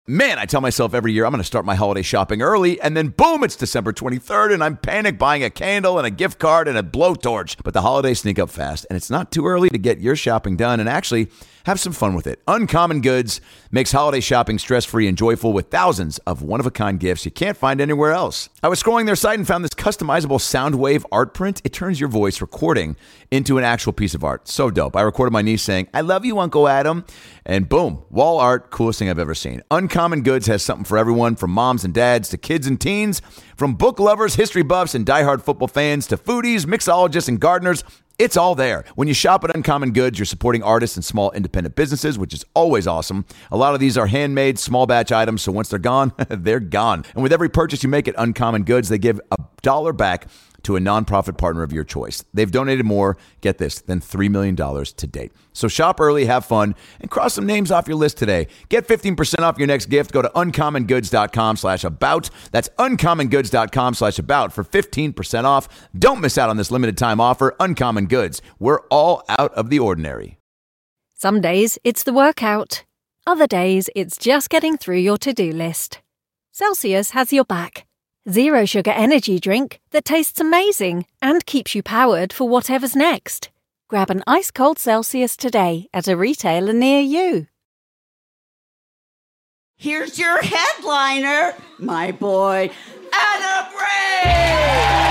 Man, I tell myself every year I'm going to start my holiday shopping early, and then boom, it's December 23rd, and I'm panic buying a candle and a gift card and a blowtorch. But the holidays sneak up fast, and it's not too early to get your shopping done and actually have some fun with it. Uncommon Goods makes holiday shopping stress-free and joyful with thousands of one-of-a-kind gifts you can't find anywhere else. I was scrolling their site and found this customizable Soundwave art print. It turns your voice recording into an actual piece of art. So dope. I recorded my niece saying, "I love you, Uncle Adam." And boom, wall art, coolest thing I've ever seen. Uncommon Goods has something for everyone, from moms and dads to kids and teens, from book lovers, history buffs, and diehard football fans to foodies, mixologists, and gardeners. It's all there. When you shop at Uncommon Goods, you're supporting artists and small independent businesses, which is always awesome. A lot of these are handmade, small batch items, so once they're gone, they're gone. And with every purchase you make at Uncommon Goods, they give $1 back to a nonprofit partner of your choice. They've donated more, get this, than $3 million to date. So shop early, have fun, and cross some names off your list today. Get 15% off your next gift. Go to uncommongoods.com/about. That's uncommongoods.com/about for 15% off. Don't miss out on this limited time offer. Uncommon Goods. We're all out of the ordinary. Some days it's the workout. Other days it's just getting through your to-do list. Celsius has your back. Zero sugar energy drink that tastes amazing and keeps you powered for whatever's next. Grab an ice-cold Celsius today at a retailer near you. Here's your headliner, my boy, Adam Ray!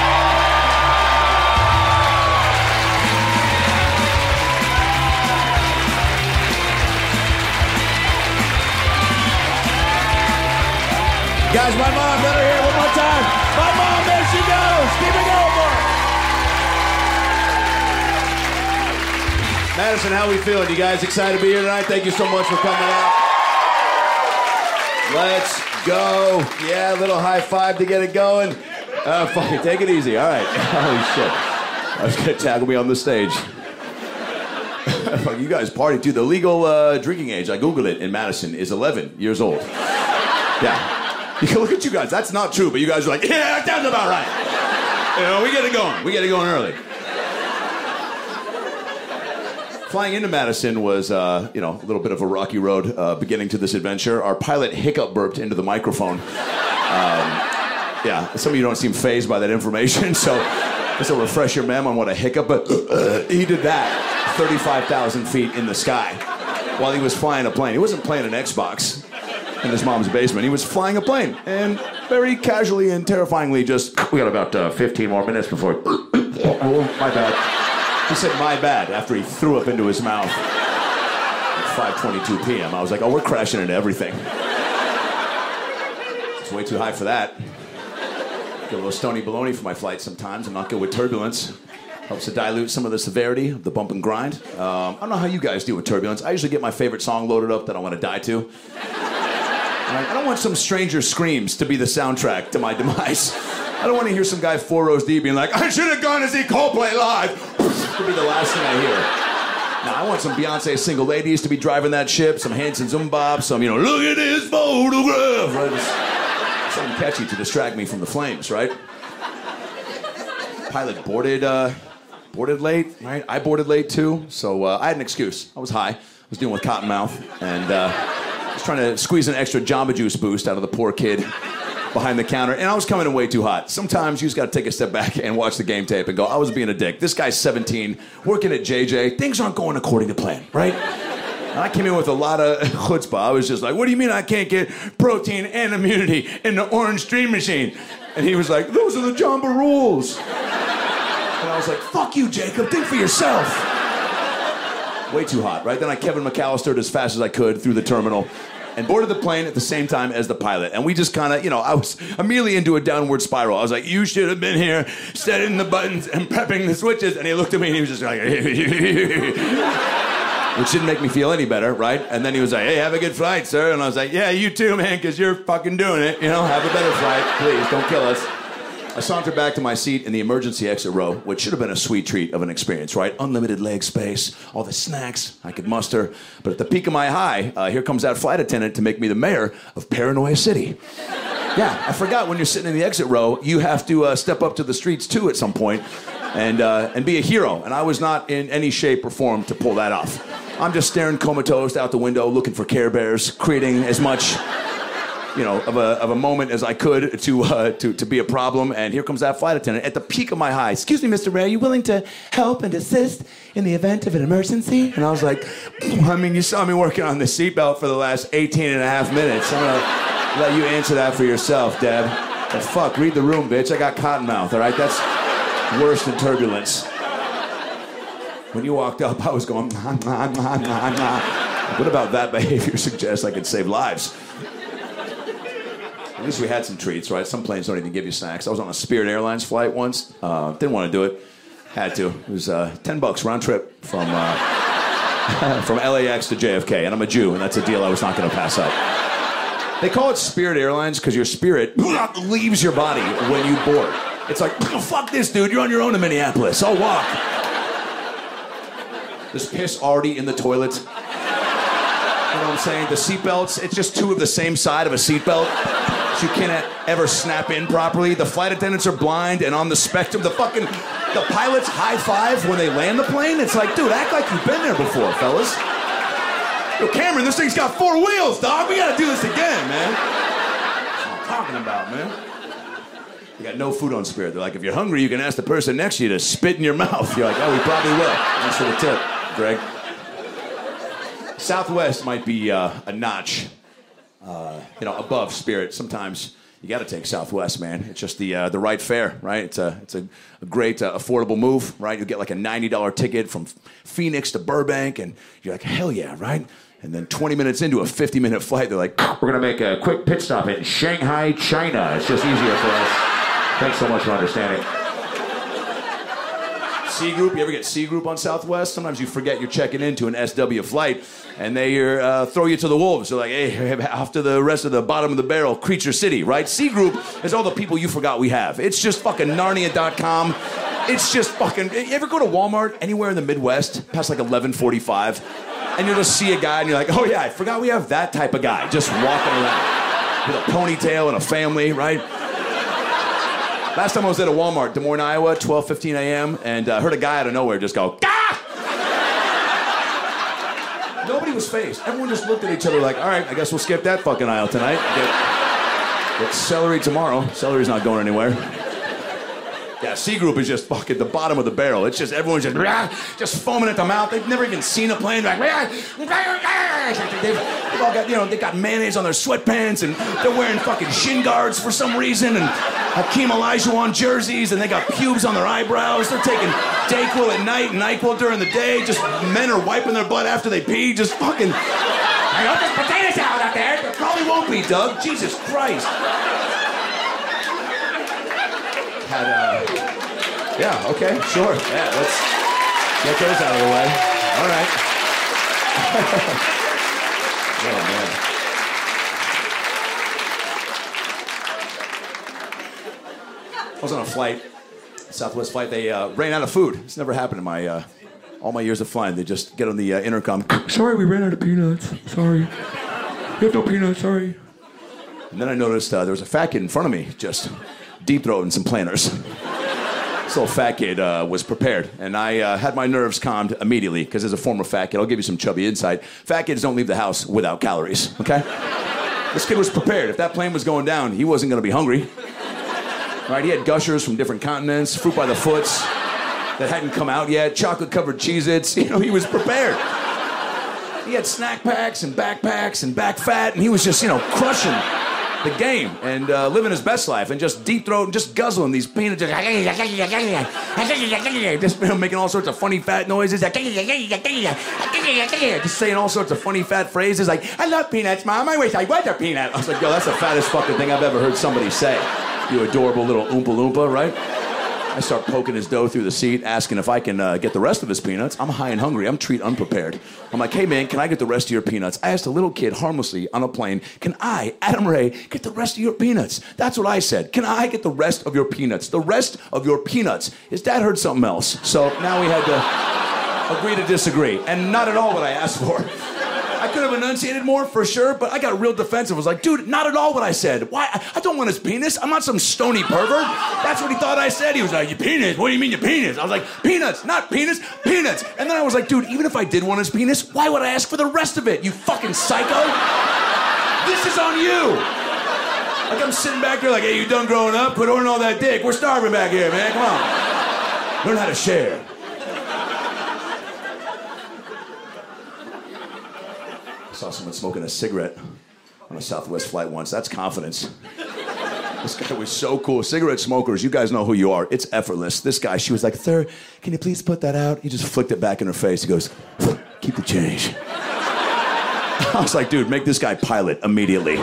Guys, my mom, let her hear it one more time. My mom, there she goes. Keep it going, boy. Madison, how we feeling? You guys excited to be here tonight? Thank you so much for coming out. Let's go. Yeah, a little high five to get it going. Fuck it, take it easy. All right. Holy shit. I was going to tackle me on the stage. You guys party too. The legal drinking age, I Googled it, in Madison is 11 years old. Yeah. You can look at you guys. That's not true, but you guys are like, yeah, that sounds about right. You know, we get it going. We get it going early. Flying into Madison was, a little bit of a rocky road beginning to this adventure. Our pilot hiccup burped into the microphone. Some of you don't seem fazed by that information, so just a refresher, ma'am, on what a hiccup, but he did that 35,000 feet in the sky while he was flying a plane. He wasn't playing an Xbox in his mom's basement. He was flying a plane, and very casually and terrifyingly we got about 15 more minutes before... Oh, my bad. He said, my bad, after he threw up into his mouth at 5:22 p.m. I was like, oh, we're crashing into everything. It's way too high for that. Get a little stony baloney for my flight sometimes. I'm not good with turbulence. Helps to dilute some of the severity of the bump and grind. I don't know how you guys do with turbulence. I usually get my favorite song loaded up that I want to die to. I don't want some stranger screams to be the soundtrack to my demise. I don't want to hear some guy 4 rows deep being like, I should have gone to see Coldplay live. To be the last thing I hear. Now, I want some Beyonce Single Ladies to be driving that ship, some Hanson Zumbop, some, look at this photograph. Right? Something catchy to distract me from the flames, right? Pilot boarded late, right? I boarded late too, so I had an excuse. I was high. I was dealing with Cottonmouth, and I was trying to squeeze an extra Jamba Juice boost out of the poor kid behind the counter, and I was coming in way too hot. Sometimes you just got to take a step back and watch the game tape and go, I was being a dick. This guy's 17, working at JJ. Things aren't going according to plan, right? And I came in with a lot of chutzpah. I was just like, what do you mean I can't get protein and immunity in the Orange Dream Machine? And he was like, those are the Jamba rules. And I was like, fuck you, Jacob. Think for yourself. Way too hot, right? Then I Kevin McAllistered as fast as I could through the terminal and boarded the plane at the same time as the pilot. And we just kind of, I was immediately into a downward spiral. I was like, you should have been here setting the buttons and prepping the switches. And he looked at me and he was just like, which didn't make me feel any better, right? And then he was like, hey, have a good flight, sir. And I was like, yeah, you too, man, because you're fucking doing it. Have a better flight. Please, don't kill us. I sauntered back to my seat in the emergency exit row, which should have been a sweet treat of an experience, right? Unlimited leg space, all the snacks I could muster. But at the peak of my high, here comes that flight attendant to make me the mayor of Paranoia City. Yeah, I forgot when you're sitting in the exit row, you have to step up to the streets too at some point and be a hero. And I was not in any shape or form to pull that off. I'm just staring comatose out the window, looking for Care Bears, creating as much of a moment as I could to be a problem. And here comes that flight attendant at the peak of my high. Excuse me, Mr. Ray, are you willing to help and assist in the event of an emergency? And I was like, I mean, you saw me working on the seatbelt for the last 18 and a half minutes. I'm gonna let you answer that for yourself, Deb. But fuck, read the room, bitch. I got cotton mouth, all right? That's worse than turbulence. When you walked up, I was going, nah, nah, nah, nah, nah. What about that behavior suggests I could save lives? At least we had some treats, right? Some planes don't even give you snacks. I was on a Spirit Airlines flight once. Didn't want to do it. Had to. It was $10 round trip from LAX to JFK. And I'm a Jew, and that's a deal I was not going to pass up. They call it Spirit Airlines because your spirit leaves your body when you board. It's like, oh, fuck this, dude. You're on your own to Minneapolis. I'll walk. There's piss already in the toilet. You know what I'm saying? The seatbelts, it's just two of the same side of a seatbelt. So you can't ever snap in properly. The flight attendants are blind and on the spectrum. The pilots high five when they land the plane. It's like, dude, act like you've been there before, fellas. Yo, Cameron, this thing's got 4 wheels, dog. We gotta do this again, man. That's what I'm talking about, man. You got no food on Spirit. They're like, if you're hungry, you can ask the person next to you to spit in your mouth. You're like, oh, we probably will. Thanks for the tip, Greg. Southwest might be a notch, above Spirit. Sometimes you got to take Southwest, man. It's just the right fare, right? It's a great affordable move, right? You get like a $90 ticket from Phoenix to Burbank, and you're like, hell yeah, right? And then 20 minutes into a 50-minute flight, they're like, we're gonna make a quick pit stop in Shanghai, China. It's just easier for us. Thanks so much for understanding. C Group, you ever get C Group on Southwest? Sometimes you forget you're checking into an SW flight, and they throw you to the wolves. They're like, hey, off to the rest of the bottom of the barrel, Creature City, right? C Group is all the people you forgot we have. It's just fucking Narnia.com. It's just fucking... You ever go to Walmart anywhere in the Midwest past like 11:45, and you'll just see a guy, and you're like, oh yeah, I forgot we have that type of guy just walking around with a ponytail and a family, right? Last time I was at a Walmart, Des Moines, Iowa, 12:15 a.m., and heard a guy out of nowhere just go, "Gah!" Nobody was phased. Everyone just looked at each other like, all right, I guess we'll skip that fucking aisle tonight. Get celery tomorrow. Celery's not going anywhere. Yeah, C Group is just fucking the bottom of the barrel. It's just, everyone's just foaming at the mouth. They've never even seen a plane. They've all got, they got mayonnaise on their sweatpants, and they're wearing fucking shin guards for some reason, and Hakeem Olajuwon jerseys, and they got pubes on their eyebrows. They're taking Dayquil at night and NyQuil during the day. Just men are wiping their butt after they pee. Just fucking... I hope there's potato salad out there. There probably won't be, Doug. Jesus Christ. Yeah, okay, sure. Yeah, let's get those out of the way. All right. Oh, man. I was on a flight, Southwest flight. They ran out of food. It's never happened in my all my years of flying. They just get on the intercom. Sorry, we ran out of peanuts. Sorry. We have no peanuts, sorry. And then I noticed there was a fat kid in front of me just deep-throating some planters. This little fat kid was prepared, and I had my nerves calmed immediately, because as a former fat kid, I'll give you some chubby insight. Fat kids don't leave the house without calories, okay? This kid was prepared. If that plane was going down, he wasn't going to be hungry. Right? He had Gushers from different continents, fruit by the foots that hadn't come out yet, chocolate-covered Cheez-Its. He was prepared. He had snack packs and backpacks and back fat, and he was just, crushing the game and living his best life and just deep throat and just guzzling these peanuts, just making all sorts of funny fat noises, just saying all sorts of funny fat phrases like, I love peanuts, Mom, I wish I was a peanut. I was like, yo, that's the fattest fucking thing I've ever heard somebody say. You adorable little Oompa Loompa, right? I start poking his dough through the seat, asking if I can get the rest of his peanuts. I'm high and hungry. I'm treat unprepared. I'm like, hey, man, can I get the rest of your peanuts? I asked a little kid harmlessly on a plane, can I, Adam Ray, get the rest of your peanuts? That's what I said. Can I get the rest of your peanuts? The rest of your peanuts. His dad heard something else. So now we had to agree to disagree. And not at all what I asked for. I could have enunciated more, for sure, but I got real defensive. I was like, dude, not at all what I said. Why? I don't want his penis. I'm not some stony pervert. That's what he thought I said. He was like, your penis? What do you mean your penis? I was like, peanuts, not penis, peanuts. And then I was like, dude, even if I did want his penis, why would I ask for the rest of it, you fucking psycho? This is on you. Like I'm sitting back there like, hey, you done growing up? Quit ordering all that dick. We're starving back here, man. Come on. Learn how to share. I saw someone smoking a cigarette on a Southwest flight once. That's confidence. This guy was so cool. Cigarette smokers, you guys know who you are. It's effortless. This guy, she was like, sir, can you please put that out? He just flicked it back in her face. He goes, keep the change. I was like, dude, make this guy pilot immediately.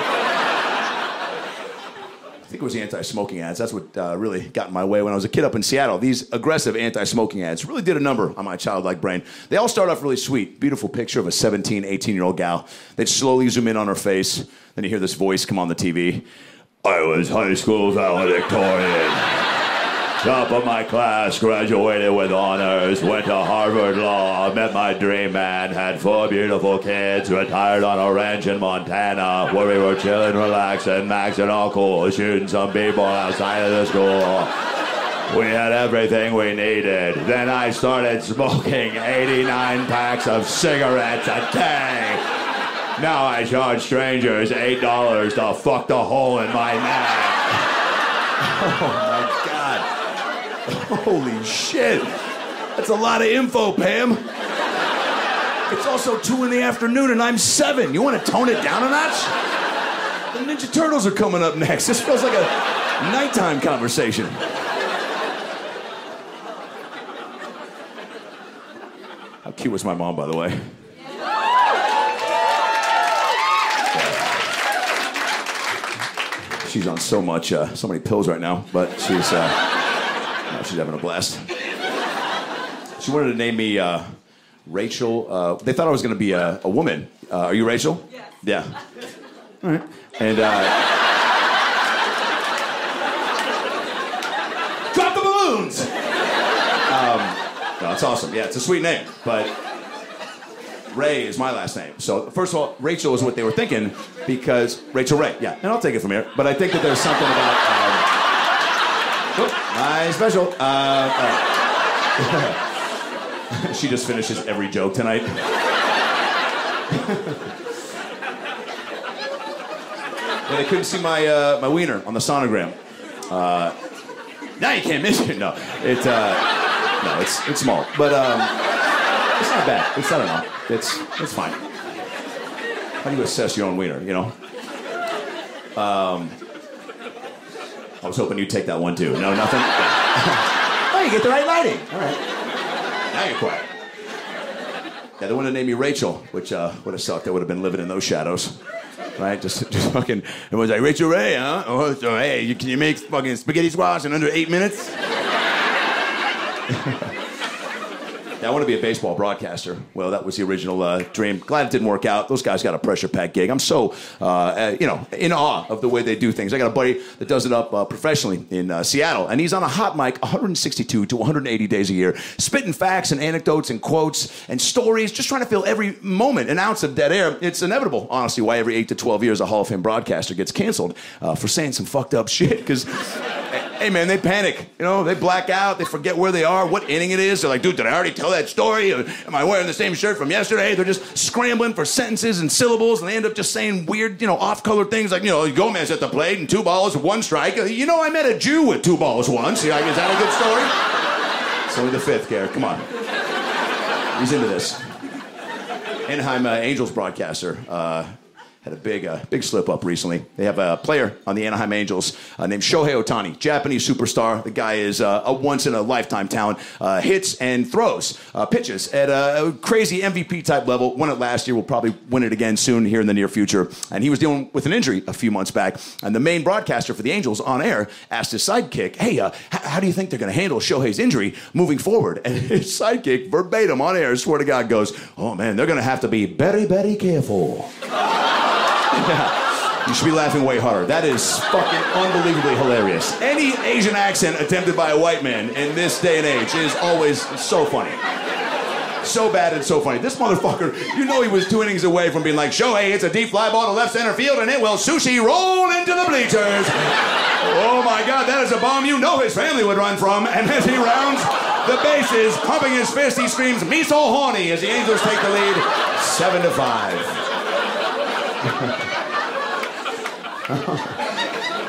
I think it was the anti-smoking ads. That's what really got in my way when I was a kid up in Seattle. These aggressive anti-smoking ads really did a number on my childlike brain. They all start off really sweet. Beautiful picture of a 17, 18-year-old gal. They'd slowly zoom in on her face. Then you hear this voice come on the TV. I was high school valedictorian. Top of my class, graduated with honors, went to Harvard Law, met my dream man, had 4 beautiful kids, retired on a ranch in Montana, where we were chilling, relaxing, maxing all cool, shooting some people outside of the school. We had everything we needed. Then I started smoking 89 packs of cigarettes a day. Now I charge strangers $8 to fuck the hole in my neck. Oh my God. Holy shit. That's a lot of info, Pam. It's also 2 in the afternoon and I'm 7. You want to tone it down a notch? The Ninja Turtles are coming up next. This feels like a nighttime conversation. How cute was my mom, by the way? She's on so many pills right now, but she's having a blast. She wanted to name me Rachel. They thought I was going to be a woman. Are you Rachel? Yes. Yeah. All right. And drop the balloons. No, it's awesome. Yeah, it's a sweet name, but Ray is my last name. So first of all, Rachel is what they were thinking because Rachel Ray. Yeah, and I'll take it from here. But I think that there's something about my special. She just finishes every joke tonight. Yeah, they couldn't see my wiener on the sonogram. Now you can't miss it. No, it's small, but it's not bad. It's I don't know. It's fine. How do you assess your own wiener? You know. I was hoping you'd take that one too. No, nothing. Oh, you get the right lighting. All right. Now you're quiet. Yeah, they wanted to name me Rachel, which would have sucked. I would have been living in those shadows. Right? Just fucking. It was like, Rachel Ray, huh? Oh, so, hey, can you make fucking spaghetti squash in under 8 minutes? Yeah, I want to be a baseball broadcaster. Well, that was the original dream. Glad it didn't work out. Those guys got a pressure-packed gig. I'm so, in awe of the way they do things. I got a buddy that does it up professionally in Seattle, and he's on a hot mic 162 to 180 days a year, spitting facts and anecdotes and quotes and stories, just trying to fill every moment, an ounce of dead air. It's inevitable, honestly, why every 8 to 12 years a Hall of Fame broadcaster gets canceled for saying some fucked up shit, because... Hey, man, they panic. You know, they black out. They forget where they are, what inning it is. They're like, dude, did I already tell that story? Am I wearing the same shirt from yesterday? They're just scrambling for sentences and syllables, and they end up just saying weird, off-color things like, Gomez at the plate and 2 balls, 1 strike. I met a Jew with 2 balls once. Is that a good story? It's only the 5th, Garrett. Come on. He's into this. Anaheim Angels broadcaster had a big slip-up recently. They have a player on the Anaheim Angels named Shohei Ohtani, Japanese superstar. The guy is a once-in-a-lifetime talent. Hits and throws pitches at a crazy MVP-type level. Won it last year. Will probably win it again soon here in the near future. And he was dealing with an injury a few months back. And the main broadcaster for the Angels on air asked his sidekick, hey, how do you think they're going to handle Shohei's injury moving forward? And his sidekick, verbatim on air, swear to God, goes, oh, man, they're going to have to be very, very careful. Yeah. You should be laughing way harder. That is fucking unbelievably hilarious. Any Asian accent attempted by a white man in this day and age is always so funny. So bad and so funny. This motherfucker, he was 2 innings away from being like, Shohei, it's a deep fly ball to left center field and it will sushi roll into the bleachers. Oh my God, that is a bomb his family would run from. And as he rounds the bases, pumping his fist, he screams, "Me so horny," as the Angels take the lead 7-5.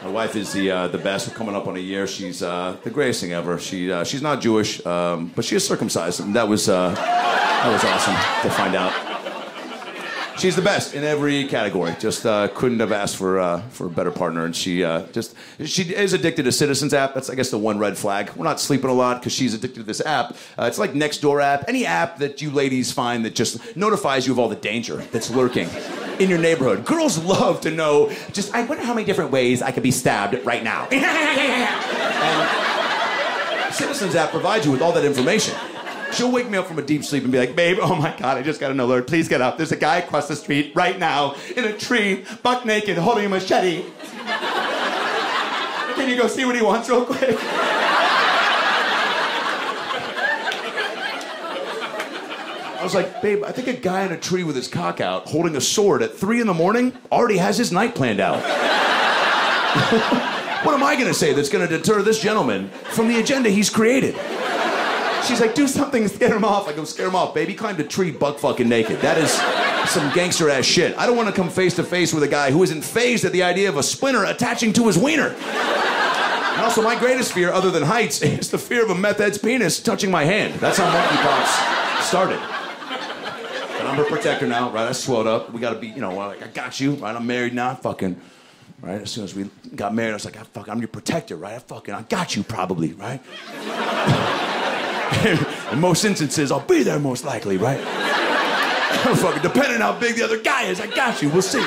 My wife is the best. We're coming up on a year. She's the greatest thing ever. She's not Jewish, but she is circumcised. And that was awesome to find out. She's the best in every category. Just couldn't have asked for a better partner. And she is addicted to Citizens app. That's, I guess, the one red flag. We're not sleeping a lot because she's addicted to this app. It's like Nextdoor app. Any app that you ladies find that just notifies you of all the danger that's lurking in your neighborhood. Girls love to know, I wonder how many different ways I could be stabbed right now. And Citizens app provides you with all that information. She'll wake me up from a deep sleep and be like, babe, oh my God, I just got an alert. Please get up. There's a guy across the street right now in a tree, buck naked, holding a machete. Can you go see what he wants real quick? I was like, babe, I think a guy in a tree with his cock out, holding a sword at 3 a.m, already has his night planned out. What am I going to say that's going to deter this gentleman from the agenda he's created? She's like, do something to scare him off. I go, scare him off, baby. He climbed a tree buck fucking naked. That is some gangster ass shit. I don't want to come face to face with a guy who isn't fazed at the idea of a splinter attaching to his wiener. And also, my greatest fear, other than heights, is the fear of a meth head's penis touching my hand. That's how monkeypox started. But I'm her protector now, right? I swelled up. We gotta be, like, I got you, right? I'm married now. Fucking, right? As soon as we got married, I was like, I'm your protector, right? I got you probably, right? In most instances, I'll be there most likely, right? Fucking depending on how big the other guy is, I got you. We'll see.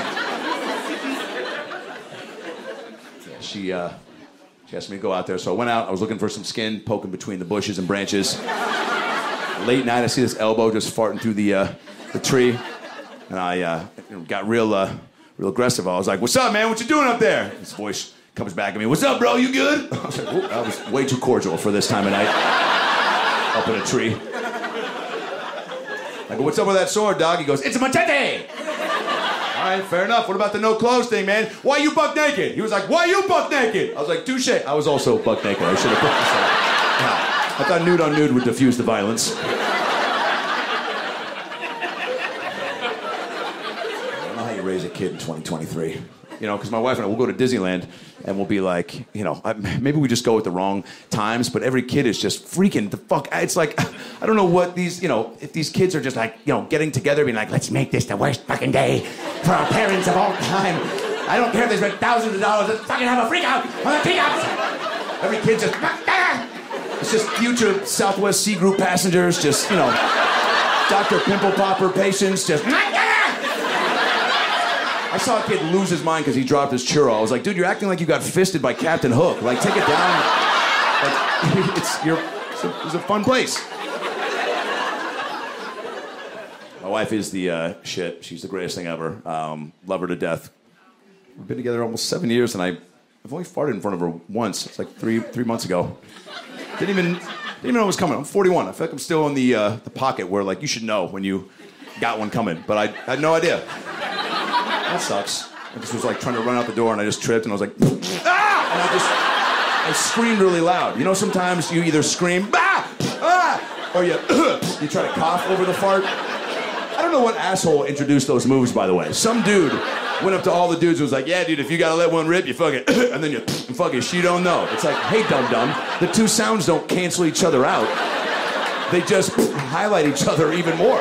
She asked me to go out there, so I went out. I was looking for some skin, poking between the bushes and branches. Late night, I see this elbow just farting through the tree, and I got real aggressive. I was like, "What's up, man? What you doing up there?" His voice comes back at me. "What's up, bro? You good?" I was like, "Whoop, that was way too cordial for this time of night." Up in a tree. I go, "What's up with that sword, dog?" He goes, "It's a machete." All right, fair enough. What about the no clothes thing, man? Why you buck naked? He was like, "Why you buck naked?" I was like, "Touche." I was also buck naked. I should have put this out. I thought nude on nude would diffuse the violence. I don't know how you raise a kid in 2023. Because my wife and I will go to Disneyland and we'll be like, maybe we just go at the wrong times, but every kid is just freaking the fuck. It's like, I don't know what these, if these kids are just like, getting together, being like, let's make this the worst fucking day for our parents of all time. I don't care if they spend thousands of dollars, let's fucking have a freak out on the peanuts. Every kid just, it's just future Southwest Sea Group passengers, just, Dr. Pimple Popper patients, just, I saw a kid lose his mind because he dropped his churro. I was like, dude, you're acting like you got fisted by Captain Hook. Like, take it down. Like, it's a fun place. My wife is the shit. She's the greatest thing ever. Love her to death. We've been together almost 7 years, and I've only farted in front of her once. It's like three months ago. Didn't even know it was coming. I'm 41. I feel like I'm still in the pocket where, like, you should know when you got one coming. But I had no idea. That sucks. I just was like trying to run out the door and I just tripped and I was like, ah! And I screamed really loud. Sometimes you either scream, ah! Ah! Or you try to cough over the fart. I don't know what asshole introduced those moves, by the way. Some dude went up to all the dudes and was like, yeah, dude, if you gotta let one rip, you fucking, and then you fucking, she don't know. It's like, hey, dum-dum, the two sounds don't cancel each other out. They just highlight each other even more.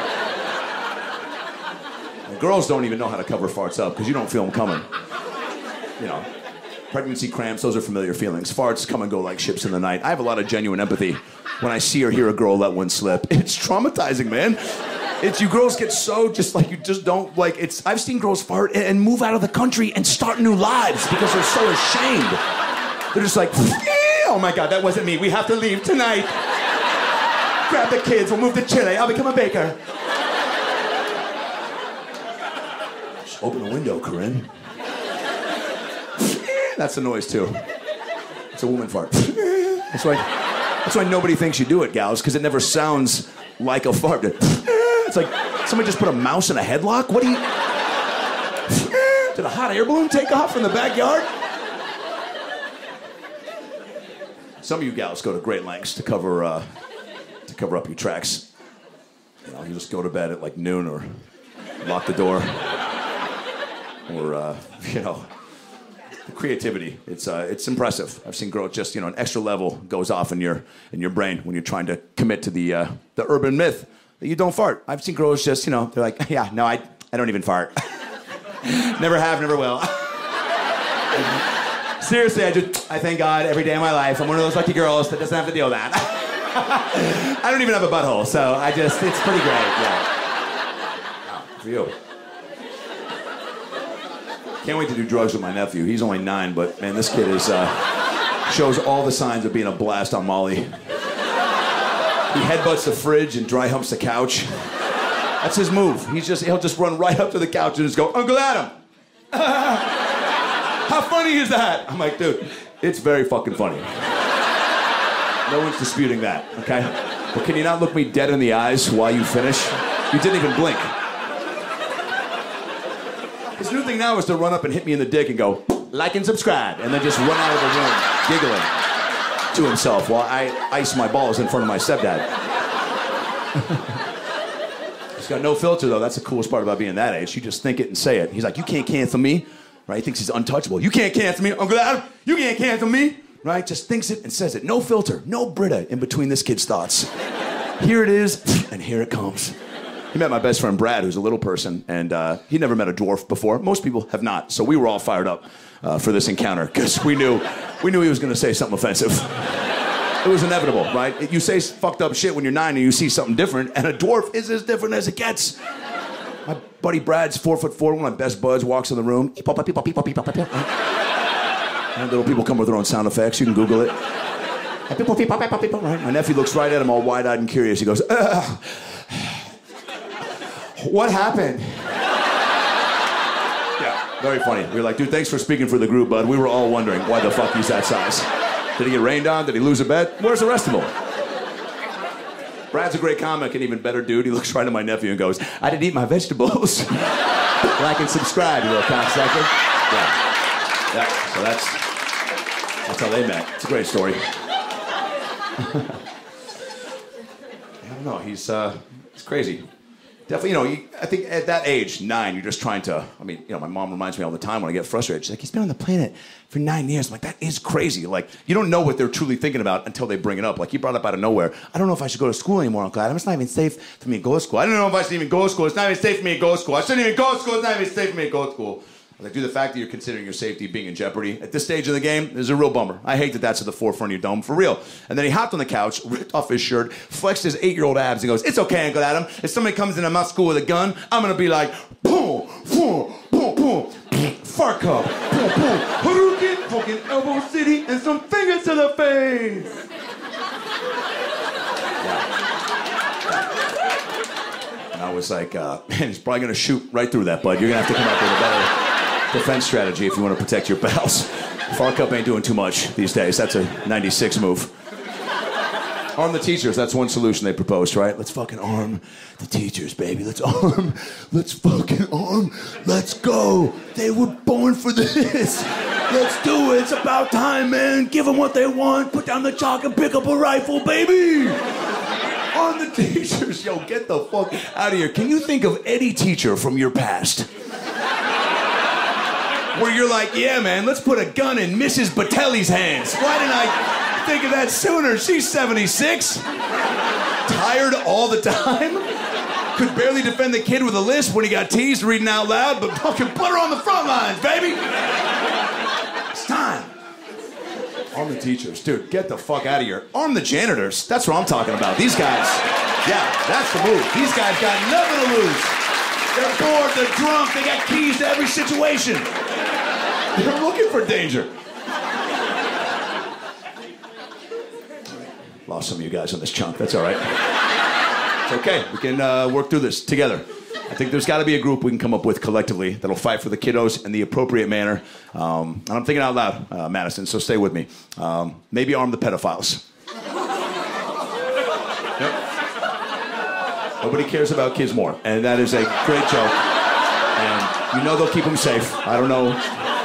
Girls don't even know how to cover farts up because you don't feel them coming. Pregnancy cramps, those are familiar feelings. Farts come and go like ships in the night. I have a lot of genuine empathy when I see or hear a girl let one slip. It's traumatizing, man. You girls get so just like, you just don't like, I've seen girls fart and move out of the country and start new lives because they're so ashamed. They're just like, oh my God, that wasn't me. We have to leave tonight. Grab the kids, we'll move to Chile. I'll become a baker. Open the window, Corinne. That's the noise, too. It's a woman fart. That's why nobody thinks you do it, gals, because it never sounds like a fart. It's like somebody just put a mouse in a headlock? What do you... Did a hot air balloon take off in the backyard? Some of you gals go to great lengths to cover up your tracks. You just go to bed at like noon or lock the door. Or, The creativity, it's impressive. I've seen growth just, an extra level goes off in your brain when you're trying to commit to the urban myth that you don't fart. I've seen girls just, they're like, yeah, no, I don't even fart. Never have, never will. Seriously, I thank God every day of my life. I'm one of those lucky girls that doesn't have to deal with that. I don't even have a butthole, so it's pretty great, yeah. For you. Can't wait to do drugs with my nephew. He's only 9, but man, this kid shows all the signs of being a blast on Molly. He headbutts the fridge and dry humps the couch. That's his move. He'll just run right up to the couch and just go, Uncle Adam! How funny is that? I'm like, dude, it's very fucking funny. No one's disputing that, okay? But can you not look me dead in the eyes while you finish? You didn't even blink. His new thing now is to run up and hit me in the dick and go, like and subscribe, and then just run out of the room, giggling to himself while I ice my balls in front of my stepdad. He's got no filter, though. That's the coolest part about being that age. You just think it and say it. He's like, you can't cancel me, right? He thinks he's untouchable. You can't cancel me, Uncle Adam. You can't cancel me, right? Just thinks it and says it. No filter, no Brita in between this kid's thoughts. Here it is, and here it comes. He met my best friend Brad, who's a little person, and he'd never met a dwarf before. Most people have not, so we were all fired up for this encounter because we knew he was going to say something offensive. It was inevitable, right? You say fucked up shit when you're 9 and you see something different, and a dwarf is as different as it gets. My buddy Brad's 4'4", one of my best buds, walks in the room. And little people come with their own sound effects. You can Google it. Right? My nephew looks right at him, all wide-eyed and curious. He goes, what happened? Yeah, very funny. We were like, dude, thanks for speaking for the group, bud. We were all wondering why the fuck he's that size. Did he get rained on? Did he lose a bet? Where's the rest of them? Brad's a great comic, an even better dude. He looks right at my nephew and goes, I didn't eat my vegetables. Like and subscribe, you little cocksucker. Yeah, so that's how they met. It's a great story. I don't know, he's crazy. Definitely, I think at that age, 9, you're just trying to, my mom reminds me all the time when I get frustrated. She's like, he's been on the planet for 9 years. I'm like, that is crazy. Like, you don't know what they're truly thinking about until they bring it up. Like, he brought it up out of nowhere. I don't know if I should go to school anymore, Uncle Adam. It's not even safe for me to go to school. I don't know if I should even go to school. It's not even safe for me to go to school. I shouldn't even go to school. It's not even safe for me to go to school. I was like, dude, the fact that you're considering your safety being in jeopardy at this stage of the game is a real bummer. I hate that that's at the forefront of your dome, for real. And then he hopped on the couch, ripped off his shirt, flexed his 8-year-old abs, and goes, it's okay, Uncle Adam. If somebody comes into my school with a gun, I'm going to be like, boom, boom, boom, boom, fart cup, boom, boom, Hadouken, fucking elbow city, and some fingers to the face. And I was like, man, he's probably going to shoot right through that, bud. You're going to have to come up with a better defense strategy if you want to protect your pals. Far Cup ain't doing too much these days. That's a 96 move. Arm the teachers. That's one solution they proposed, right? Let's fucking arm the teachers, baby. Let's fucking arm. Let's go. They were born for this. Let's do it. It's about time, man. Give them what they want. Put down the chalk and pick up a rifle, baby. On the teachers. Yo, get the fuck out of here. Can you think of any teacher from your past where you're like, yeah, man, let's put a gun in Mrs. Batelli's hands? Why didn't I think of that sooner? She's 76. Tired all the time. Could barely defend the kid with a lisp when he got teased reading out loud, but fucking put her on the front lines, baby. It's time. Arm the teachers. Dude, get the fuck out of here. Arm the janitors. That's what I'm talking about. These guys. Yeah, that's the move. These guys got nothing to lose. They're bored, they're drunk, they got keys to every situation. They're looking for danger. Lost some of you guys on this chunk. That's all right. It's okay. We can work through this together. I think there's got to be a group we can come up with collectively that'll fight for the kiddos in the appropriate manner. And I'm thinking out loud, Madison, so stay with me. Maybe arm the pedophiles. Yep. Nobody cares about kids more. And that is a great joke. And you know they'll keep them safe. I don't know.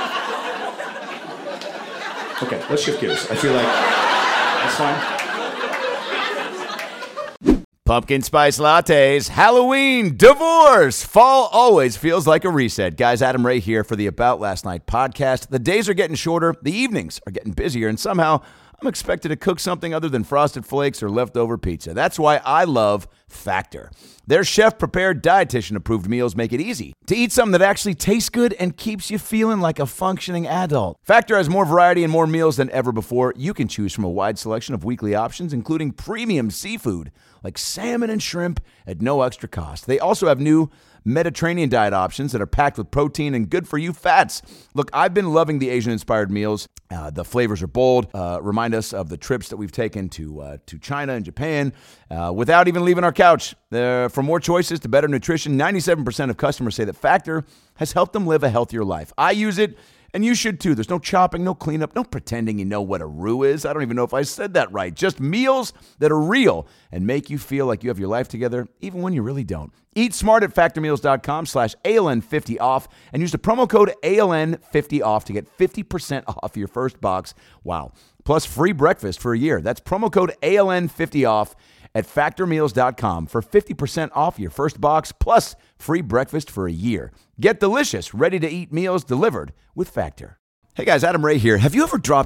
Okay, let's shift gears. I feel like that's fine. Pumpkin spice lattes, Halloween, divorce. Fall always feels like a reset. Guys, Adam Ray here for the About Last Night podcast. The days are getting shorter, the evenings are getting busier, and somehow I'm expected to cook something other than Frosted Flakes or leftover pizza. That's why I love Factor. Their chef-prepared, dietitian-approved meals make it easy to eat something that actually tastes good and keeps you feeling like a functioning adult. Factor has more variety and more meals than ever before. You can choose from a wide selection of weekly options, including premium seafood like salmon and shrimp at no extra cost. They also have new Mediterranean diet options that are packed with protein and good-for-you fats. Look, I've been loving the Asian-inspired meals. The flavors are bold, remind us of the trips that we've taken to China and Japan without even leaving our couch. From more choices to better nutrition, 97% of customers say that Factor has helped them live a healthier life. I use it, and you should too. There's no chopping, no cleanup, no pretending you know what a roux is. I don't even know if I said that right. Just meals that are real and make you feel like you have your life together, even when you really don't. Eat smart at factormeals.com/ALN50 off and use the promo code ALN50 off to get 50% off your first box. Wow. Plus free breakfast for a year. That's promo code ALN50 off at factormeals.com for 50% off your first box plus free breakfast for a year. Get delicious, ready-to-eat meals delivered with Factor. Hey guys, Adam Ray here. Have you ever dropped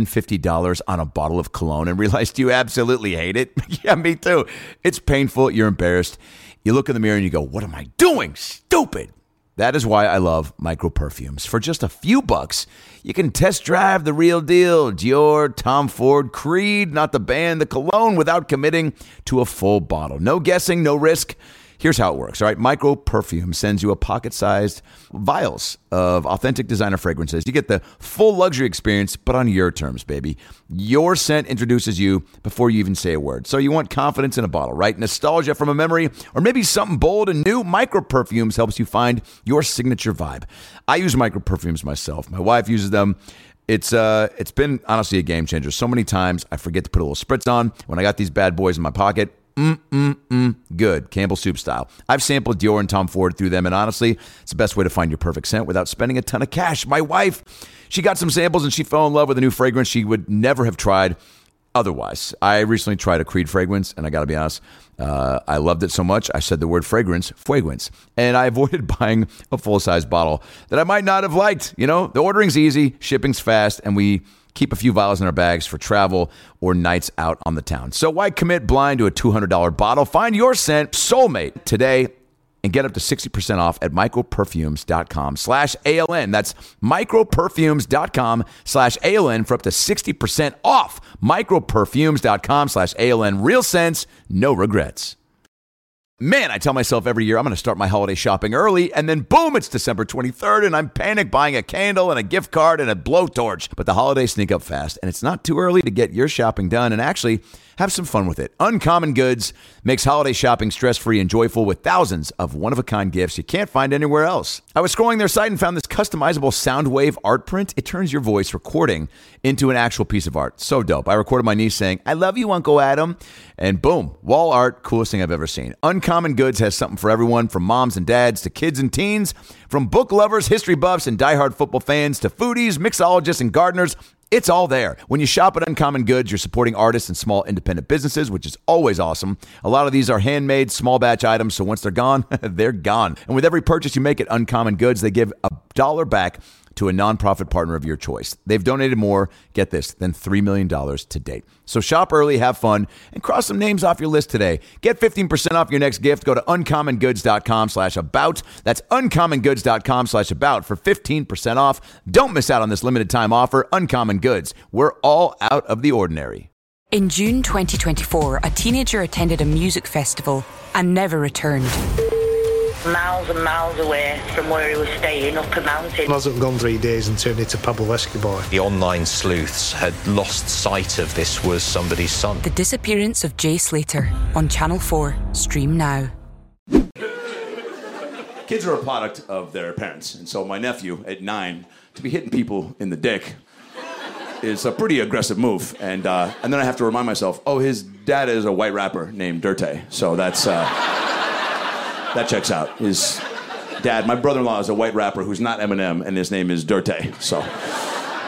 $150 on a bottle of cologne and realized you absolutely hate it? Yeah, me too. It's painful. You're embarrassed. You look in the mirror and you go, what am I doing? Stupid. That is why I love Micro Perfumes. For just a few bucks, you can test drive the real deal. Dior, Tom Ford, Creed, not the band, the cologne, without committing to a full bottle. No guessing, no risk. Here's how it works, all right? Micro Perfume sends you a pocket-sized vials of authentic designer fragrances. You get the full luxury experience, but on your terms, baby. Your scent introduces you before you even say a word. So you want confidence in a bottle, right? Nostalgia from a memory, or maybe something bold and new. Micro Perfumes helps you find your signature vibe. I use Micro Perfumes myself. My wife uses them. It's been, honestly, a game changer. So many times I forget to put a little spritz on when I got these bad boys in my pocket. Good. Campbell Soup style. I've sampled Dior and Tom Ford through them, and honestly, it's the best way to find your perfect scent without spending a ton of cash. My wife, she got some samples and she fell in love with a new fragrance she would never have tried otherwise. I recently tried a Creed fragrance, and I got to be honest, I loved it so much, I said the word fragrance, and I avoided buying a full-size bottle that I might not have liked. You know, the ordering's easy, shipping's fast, and we keep a few vials in our bags for travel or nights out on the town. So why commit blind to a $200 bottle? Find your scent soulmate today and get up to 60% off at microperfumes.com/ALN. That's microperfumes.com/ALN for up to 60% off. Microperfumes.com/ALN. Real scents, no regrets. Man, I tell myself every year I'm going to start my holiday shopping early, and then boom, it's December 23rd, and I'm panic buying a candle and a gift card and a blowtorch. But the holidays sneak up fast, and it's not too early to get your shopping done and actually have some fun with it. Uncommon Goods makes holiday shopping stress-free and joyful with thousands of one-of-a-kind gifts you can't find anywhere else. I was scrolling their site and found this customizable Soundwave art print. It turns your voice recording into an actual piece of art. So dope. I recorded my niece saying, "I love you, Uncle Adam." And boom, wall art, coolest thing I've ever seen. Uncommon Goods has something for everyone, from moms and dads to kids and teens, from book lovers, history buffs, and diehard football fans to foodies, mixologists, and gardeners. It's all there. When you shop at Uncommon Goods, you're supporting artists and small independent businesses, which is always awesome. A lot of these are handmade, small batch items, so once they're gone, they're gone. And with every purchase you make at Uncommon Goods, they give $1 back to a nonprofit partner of your choice. They've donated more, get this, than $3 million to date. So shop early, have fun, and cross some names off your list today. Get 15% off your next gift. Go to uncommongoods.com/about. That's uncommongoods.com/about for 15% off. Don't miss out on this limited time offer. Uncommon Goods. We're all out of the ordinary. In June 2024, a teenager attended a music festival and never returned. Miles and miles away from where he was staying, up a mountain. Hasn't gone 3 days and turned into Pablo Escobar. The online sleuths had lost sight of this was somebody's son. The disappearance of Jay Slater on Channel 4. Stream now. Kids are a product of their parents, and so my nephew at 9 to be hitting people in the dick is a pretty aggressive move. And then I have to remind myself, oh, his dad is a white rapper named Dirte, so that's that checks out. His dad, my brother-in-law, is a white rapper who's not Eminem, and his name is Dirte. So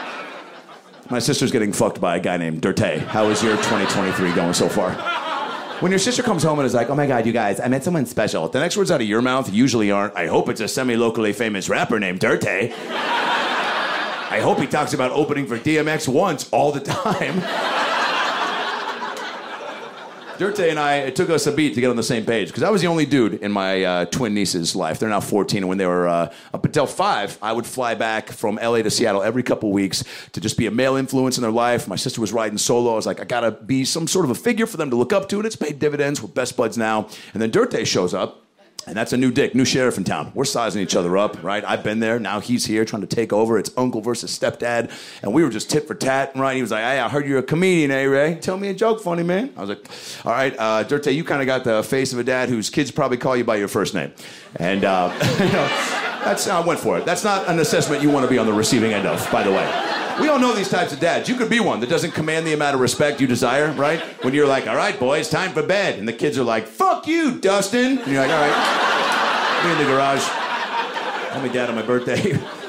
my sister's getting fucked by a guy named Dirte. How is your 2023 going so far? When your sister comes home and is like, oh my God, you guys, I met someone special. The next words out of your mouth usually aren't, I hope it's a semi-locally famous rapper named Dirty. I hope he talks about opening for DMX once all the time. Dirty and I, it took us a beat to get on the same page, because I was the only dude in my twin niece's life. They're now 14, and when they were up until 5, I would fly back from LA to Seattle every couple weeks to just be a male influence in their life. My sister was riding solo. I was like, I gotta be some sort of a figure for them to look up to, and it's paid dividends. We're best buds now. And then Dirty shows up. And that's a new dick, new sheriff in town. We're sizing each other up, right? I've been there. Now he's here trying to take over. It's uncle versus stepdad. And we were just tit for tat, right? He was like, hey, I heard you're a comedian, eh, Ray? Tell me a joke, funny man. I was like, all right, Dirty, you kind of got the face of a dad whose kids probably call you by your first name. And, you know, I went for it. That's not an assessment you want to be on the receiving end of, by the way. We all know these types of dads. You could be one that doesn't command the amount of respect you desire, right? When you're like, all right, boys, time for bed. And the kids are like, fuck you, Dustin. And you're like, all right, be in the garage. Call me dad on my birthday.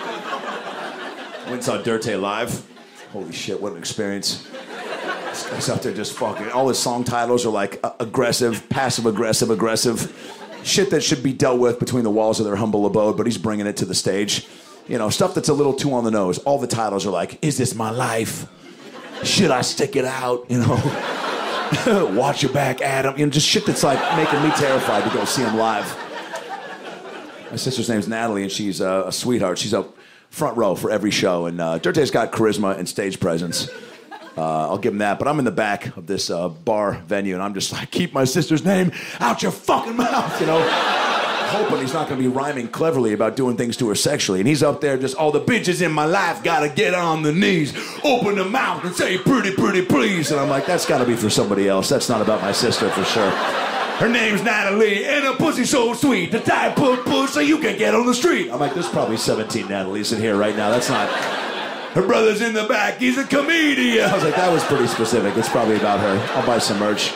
Went and saw Dirty live. Holy shit, what an experience. This guy's out there just fucking, all his song titles are like aggressive, passive-aggressive, aggressive. Shit that should be dealt with between the walls of their humble abode, but he's bringing it to the stage. You know, stuff that's a little too on the nose. All the titles are like, is this my life? Should I stick it out? You know, watch your back, Adam. You know, just shit that's like making me terrified to go see him live. My sister's name's Natalie, and she's a sweetheart. She's up front row for every show, and Dirty's got charisma and stage presence. I'll give him that, but I'm in the back of this bar venue, and I'm just like, keep my sister's name out your fucking mouth, you know? Hoping he's not going to be rhyming cleverly about doing things to her sexually. And he's up there just, all the bitches in my life gotta get on the knees, open the mouth and say pretty, pretty please. And I'm like, that's got to be for somebody else. That's not about my sister for sure. Her name's Natalie, and her pussy so sweet, the type of pussy you can get on the street. I'm like, there's probably 17 Natalies in here right now. That's not... Her brother's in the back, he's a comedian. I was like, that was pretty specific. It's probably about her. I'll buy some merch.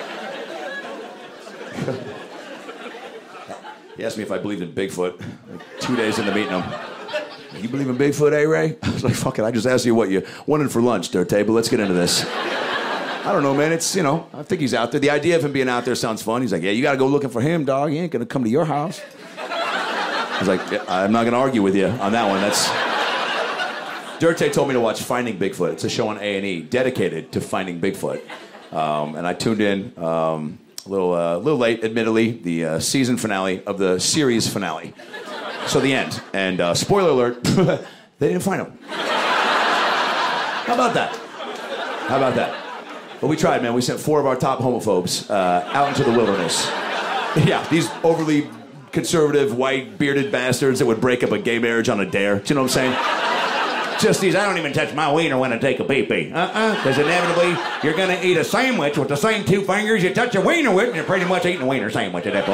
He asked me if I believed in Bigfoot, like 2 days into meeting him. You believe in Bigfoot, eh, Ray? I was like, fuck it, I just asked you what you wanted for lunch, Dirty, but let's get into this. I don't know, man, it's, you know, I think he's out there. The idea of him being out there sounds fun. He's like, yeah, you gotta go looking for him, dog. He ain't gonna come to your house. I was like, yeah, I'm not gonna argue with you on that one. That's... Dirty told me to watch Finding Bigfoot. It's a show on A&E dedicated to finding Bigfoot. And I tuned in... A little late, admittedly, the season finale of the series finale. So the end. And spoiler alert, they didn't find him. How about that? How about that? But we tried, man. We sent 4 of our top homophobes out into the wilderness. Yeah, these overly conservative, white, bearded bastards that would break up a gay marriage on a dare. Do you know what I'm saying? Just these, I don't even touch my wiener when I take a pee-pee. Because inevitably, you're going to eat a sandwich with the same 2 fingers you touch your wiener with, and you're pretty much eating a wiener sandwich at that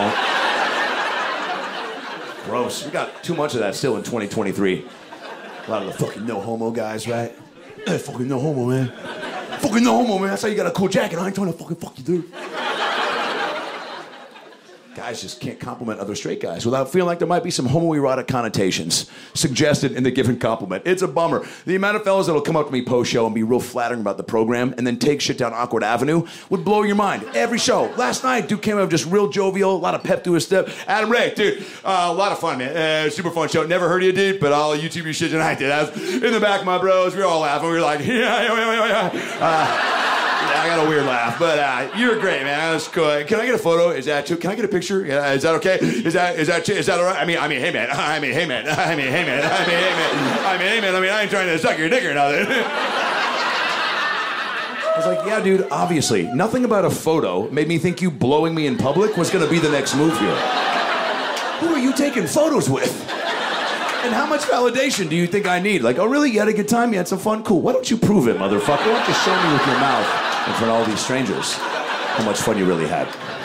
point. Gross. We got too much of that still in 2023. A lot of the fucking no homo guys, right? Hey, fucking no homo, man. Fucking no homo, man. That's how you got a cool jacket. I ain't trying to fucking fuck you, dude. Guys just can't compliment other straight guys without feeling like there might be some homoerotic connotations suggested in the given compliment. It's a bummer. The amount of fellas that'll come up to me post-show and be real flattering about the program and then take shit down awkward avenue would blow your mind. Every show. Last night, dude came up just real jovial, a lot of pep to his step. Adam Ray, dude, a lot of fun, man. Super fun show. Never heard of you, dude, but I'll YouTube your shit tonight, dude. I was in the back, my bros. We were all laughing. We were like, yeah. I got a weird laugh, but you're great, man. That's cool. Can I get a photo? Is that you? Can I get a picture? Yeah, is that okay? Is that all right? I mean, hey, man. I mean, hey, man. I ain't trying to suck your dick or nothing. I was like, yeah, dude, obviously. Nothing about a photo made me think you blowing me in public was going to be the next move here. Who are you taking photos with? And how much validation do you think I need? Like, oh, really? You had a good time? You had some fun? Cool. Why don't you prove it, motherfucker? Why don't you show me with your mouth in front of all these strangers how much fun you really had?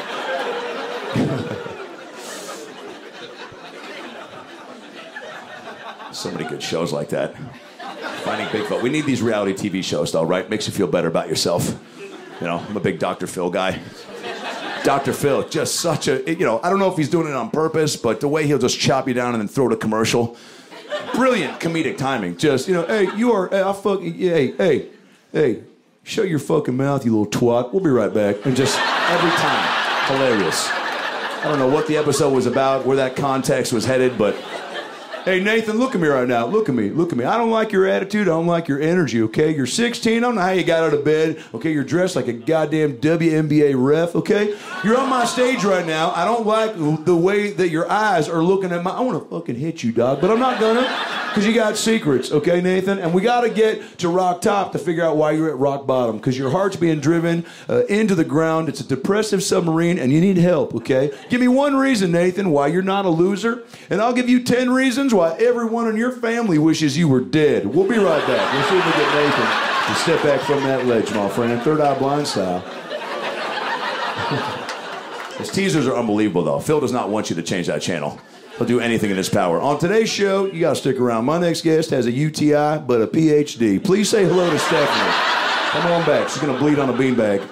So many good shows like that. Finding Bigfoot. We need these reality TV shows, though, right? Makes you feel better about yourself. You know, I'm a big Dr. Phil guy. Dr. Phil, just such a, you know, I don't know if he's doing it on purpose, but the way he'll just chop you down and then throw to commercial. Brilliant comedic timing. Just, you know, hey, you are, I'll fucking, hey, shut your fucking mouth, you little twat. We'll be right back. And just Every time. Hilarious. I don't know what the episode was about, where that context was headed, but... Hey, Nathan, look at me right now. Look at me. Look at me. I don't like your attitude. I don't like your energy, okay? You're 16. I don't know how you got out of bed. Okay, you're dressed like a goddamn WNBA ref, okay? You're on my stage right now. I don't like the way that your eyes are looking at my... I want to fucking hit you, dog, but I'm not gonna, because you got secrets, okay, Nathan? And we got to get to rock top to figure out why you're at rock bottom, because your heart's being driven into the ground. It's a depressive submarine, and you need help, okay? Give me one reason, Nathan, why you're not a loser, and I'll give you 10 reasons why everyone in your family wishes you were dead. We'll be right back. We'll see if we get Nathan to step back from that ledge, my friend. Third Eye Blind style. His teasers are unbelievable, though. Phil does not want you to change that channel. He'll do anything in his power. On today's show, you got to stick around. My next guest has a UTI, but a PhD. Please say hello to Stephanie. Come on back. She's going to bleed on a beanbag.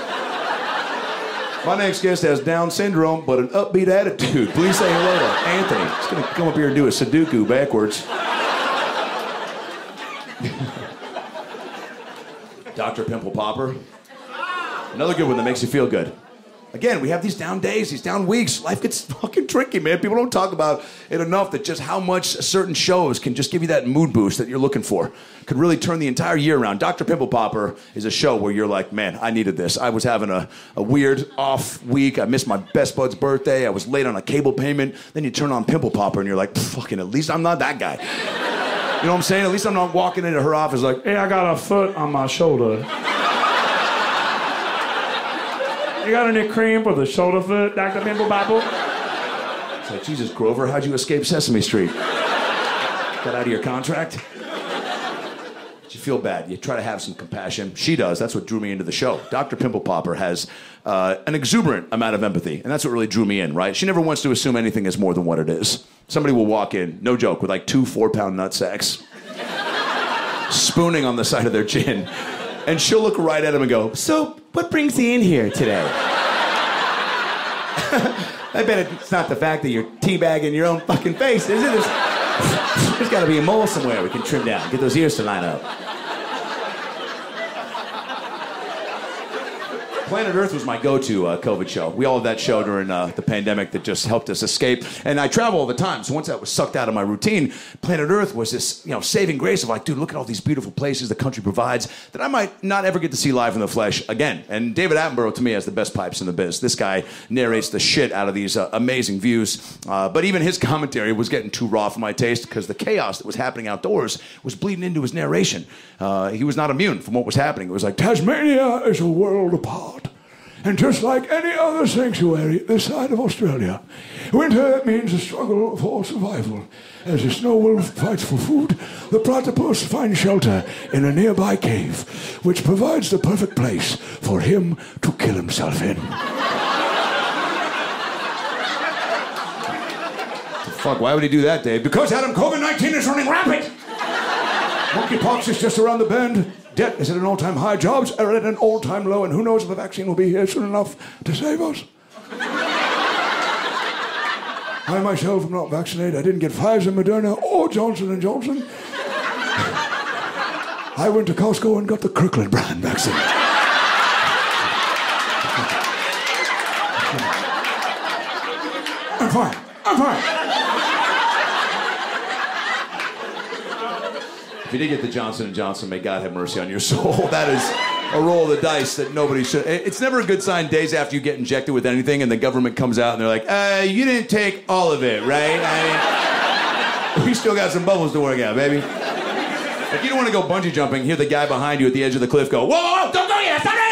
My next guest has Down syndrome, but an upbeat attitude. Please say hello to Anthony. He's going to come up here and do a Sudoku backwards. Dr. Pimple Popper. Another good one that makes you feel good. Again, we have these down days, these down weeks. Life gets fucking tricky, man. People don't talk about it enough, that just how much certain shows can just give you that mood boost that you're looking for. Could really turn the entire year around. Dr. Pimple Popper is a show where you're like, man, I needed this. I was having a weird off week. I missed my best bud's birthday. I was late on a cable payment. Then you turn on Pimple Popper and you're like, fucking, at least I'm not that guy. You know what I'm saying? At least I'm not walking into her office like, hey, I got a foot on my shoulder. You got any cream for the shoulder foot, Dr. Pimple Popper? It's like, Jesus, Grover, how'd you escape Sesame Street? Got out of your contract? You feel bad. You try to have some compassion. She does. That's what drew me into the show. Dr. Pimple Popper has an exuberant amount of empathy, and that's what really drew me in, right? She never wants to assume anything is more than what it is. Somebody will walk in, no joke, with like 2 4-pound nutsacks, spooning on the side of their chin, and she'll look right at him and go, so, what brings you in here today? I bet it's not the fact that you're teabagging your own fucking face, is it? There's got to be a mole somewhere we can trim down, get those ears to line up. Planet Earth was my go-to COVID show. We all had that show during the pandemic that just helped us escape. And I travel all the time, so once that was sucked out of my routine, Planet Earth was this, saving grace of like, dude, look at all these beautiful places the country provides that I might not ever get to see live in the flesh again. And David Attenborough, to me, has the best pipes in the biz. This guy narrates the shit out of these amazing views. But even his commentary was getting too raw for my taste because the chaos that was happening outdoors was bleeding into his narration. He was not immune from what was happening. It was like, Tasmania is a world apart. And just like any other sanctuary this side of Australia, winter means a struggle for survival. As the snow wolf fights for food, the platypus finds shelter in a nearby cave, which provides the perfect place for him to kill himself in. Fuck, why would he do that, Dave? Because, Adam, COVID-19 is running rapid! Monkeypox is just around the bend. Debt is at an all-time high. Jobs are at an all-time low. And who knows if the vaccine will be here soon enough to save us? I myself am not vaccinated. I didn't get Pfizer, Moderna, or Johnson & Johnson. I went to Costco and got the Kirkland brand vaccine. I'm fine. I'm fine. If you did get the Johnson & Johnson, may God have mercy on your soul. That is a roll of the dice that nobody should. It's never a good sign days after you get injected with anything and the government comes out and they're like, you didn't take all of it, right? I mean, we still got some bubbles to work out, baby. If you don't want to go bungee jumping, hear the guy behind you at the edge of the cliff go, whoa, whoa, whoa, don't go yet, it's not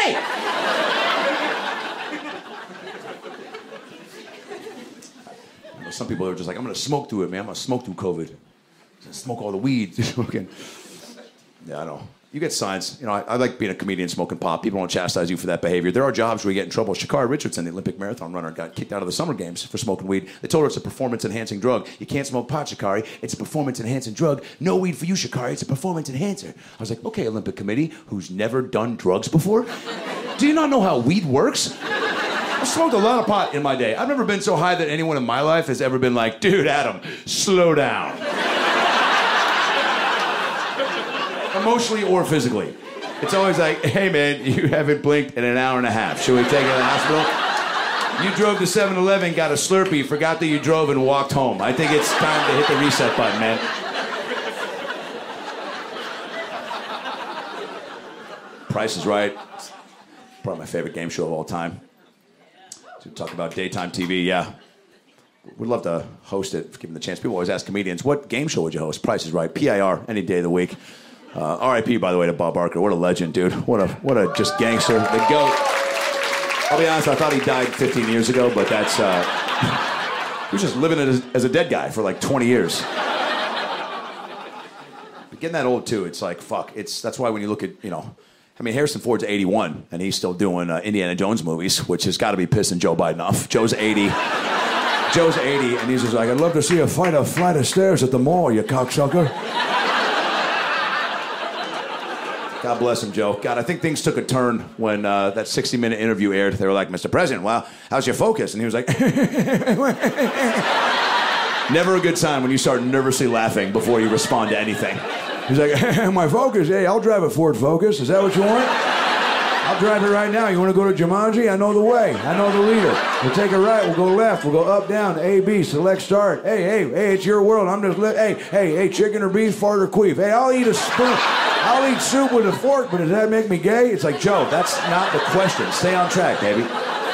ready! Some people are just like, I'm going to smoke through it, man. I'm going to smoke through COVID. Smoke all the weed. Yeah, I know. You get signs. I like being a comedian smoking pot. People don't chastise you for that behavior. There are jobs where you get in trouble. Sha'Carri Richardson, the Olympic marathon runner, got kicked out of the Summer Games for smoking weed. They told her it's a performance-enhancing drug. You can't smoke pot, Sha'Carri. It's a performance-enhancing drug. No weed for you, Sha'Carri. It's a performance enhancer. I was like, okay, Olympic Committee, who's never done drugs before, do you not know how weed works? I smoked a lot of pot in my day. I've never been so high that anyone in my life has ever been like, dude, Adam, slow down. Emotionally or physically. It's always like, hey, man, you haven't blinked in an hour and a half. Should we take you to the hospital? You drove to 7-Eleven, got a Slurpee, forgot that you drove and walked home. I think it's time to hit the reset button, man. Price is Right. It's probably my favorite game show of all time. So talk about daytime TV, yeah. Would love to host it, given the chance. People always ask comedians, what game show would you host? Price is Right. PIR, any day of the week. R.I.P., by the way, to Bob Barker. What a legend, dude. What a just gangster. The GOAT. I'll be honest, I thought he died 15 years ago, but that's... he was just living as a dead guy for like 20 years. But getting that old, too, it's like, fuck. That's why when you look at, I mean, Harrison Ford's 81, and he's still doing Indiana Jones movies, which has got to be pissing Joe Biden off. Joe's 80. Joe's 80, and he's just like, I'd love to see you fight a flight of stairs at the mall, you cocksucker. God bless him, Joe. God, I think things took a turn when that 60-minute interview aired. They were like, Mr. President, wow, how's your focus? And he was like, never a good sign when you start nervously laughing before you respond to anything. He's like, my Focus, hey, I'll drive a Ford Focus. Is that what you want? I'll drive it right now. You want to go to Jumanji? I know the way. I know the leader. We'll take a right. We'll go left. We'll go up, down, A, B, select, start. Hey, it's your world. I'm just, hey, chicken or beef, fart or queef. Hey, I'll eat a spoon. I'll eat soup with a fork, but does that make me gay? It's like, Joe, that's not the question. Stay on track, baby.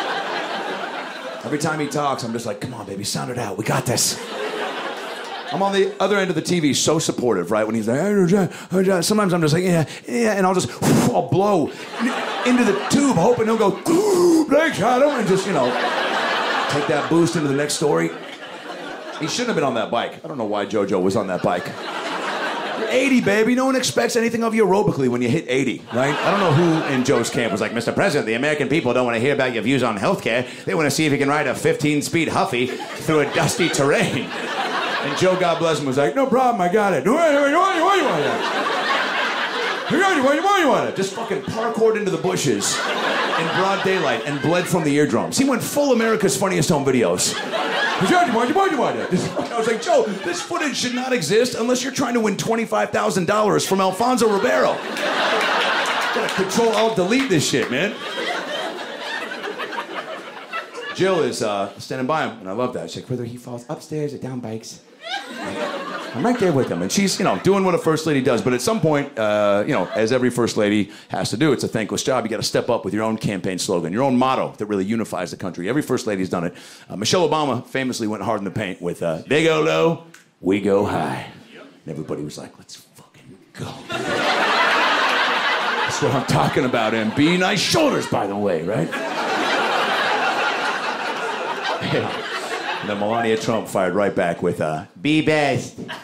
Every time he talks, I'm just like, come on, baby, sound it out. We got this. I'm on the other end of the TV, so supportive, right? When he's like, sometimes I'm just like, yeah, and I'll blow into the tube, hoping he'll go, they got him, and just, take that boost into the next story. He shouldn't have been on that bike. I don't know why JoJo was on that bike. You're 80, baby. No one expects anything of you aerobically when you hit 80, right? I don't know who in Joe's camp was like, Mr. President, the American people don't want to hear about your views on healthcare. They want to see if you can ride a 15-speed Huffy through a dusty terrain. And Joe, God bless him, was like, no problem, I got it. What do you want it? Just fucking parkoured into the bushes in broad daylight and bled from the eardrums. He went full America's Funniest Home Videos. I was like, Joe, this footage should not exist unless you're trying to win $25,000 from Alfonso Ribeiro. Gotta Control, Alt, delete this shit, man. Jill is standing by him, and I love that. She's like, whether he falls upstairs or down bikes, I'm right there with him. And she's, doing what a first lady does. But at some point, as every first lady has to do, it's a thankless job. You got to step up with your own campaign slogan, your own motto that really unifies the country. Every first lady's done it. Michelle Obama famously went hard in the paint with, they go low, we go high. And everybody was like, let's fucking go. That's what I'm talking about, MB. Nice shoulders, by the way, right? And then Melania Trump fired right back with, be best. And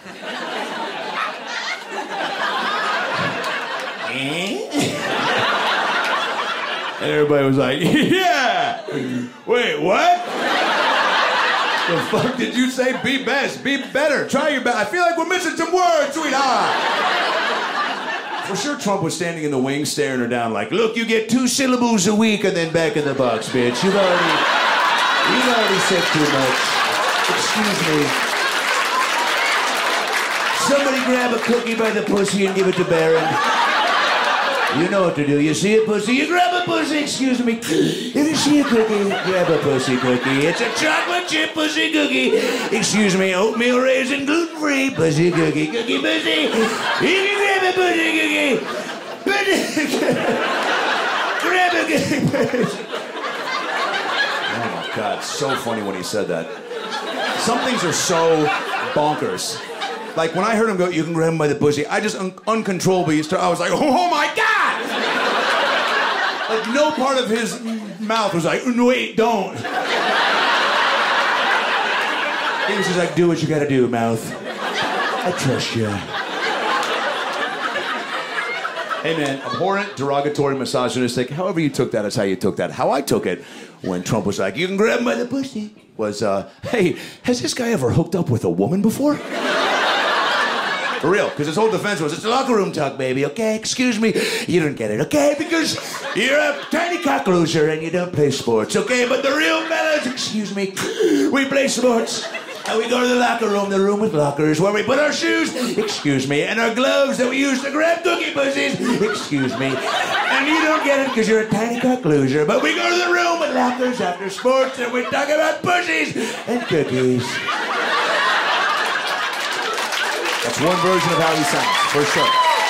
everybody was like, yeah! Wait, what? The fuck did you say? Be best, be better, try your best. I feel like we're missing some words, sweetheart. For sure, Trump was standing in the wings staring her down like, look, you get 2 syllables a week and then back in the box, bitch. You've already said too much. Excuse me. Somebody grab a cookie by the pussy and give it to Barron. You know what to do. You see a pussy, you grab a pussy. Excuse me. If you see a cookie, grab a pussy cookie. It's a chocolate chip pussy cookie. Excuse me, oatmeal raisin, gluten-free pussy cookie. Cookie pussy. You can grab a pussy cookie. Grab a cookie pussy. God, so funny when he said that. Some things are so bonkers. Like, when I heard him go, you can grab him by the pussy, I just uncontrollably I was like, oh my God! Like, no part of his mouth was like, no, wait, don't. He was just like, do what you gotta do, mouth. I trust you. Hey, man, abhorrent, derogatory, misogynistic, however you took that is how you took that. How I took it when Trump was like, you can grab him by the pussy, was, hey, has this guy ever hooked up with a woman before? For real, because his whole defense was, it's a locker room talk, baby, okay? Excuse me, you don't get it, okay? Because you're a tiny cock loser and you don't play sports, okay? But the real fellas, excuse me, we play sports. And we go to the room with lockers, where we put our shoes, excuse me, and our gloves that we use to grab cookie pussies, excuse me. And you don't get it because you're a tiny cock loser, but we go to the room with lockers after sports and we talk about pussies and cookies. That's one version of how he sounds, for sure.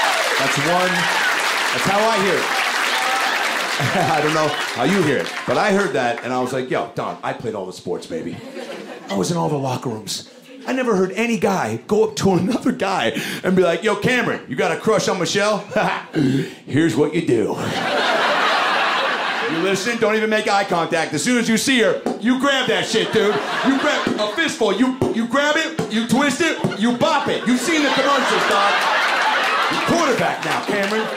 That's how I hear it. I don't know how you hear it, but I heard that and I was like, yo, Don, I played all the sports, baby. I was in all the locker rooms. I never heard any guy go up to another guy and be like, yo, Cameron, you got a crush on Michelle? Here's what you do. You listen, don't even make eye contact. As soon as you see her, you grab that shit, dude. You grab a fistful, you grab it, you twist it, you bop it. You've seen the commercials, dog. You're quarterback now, Cameron.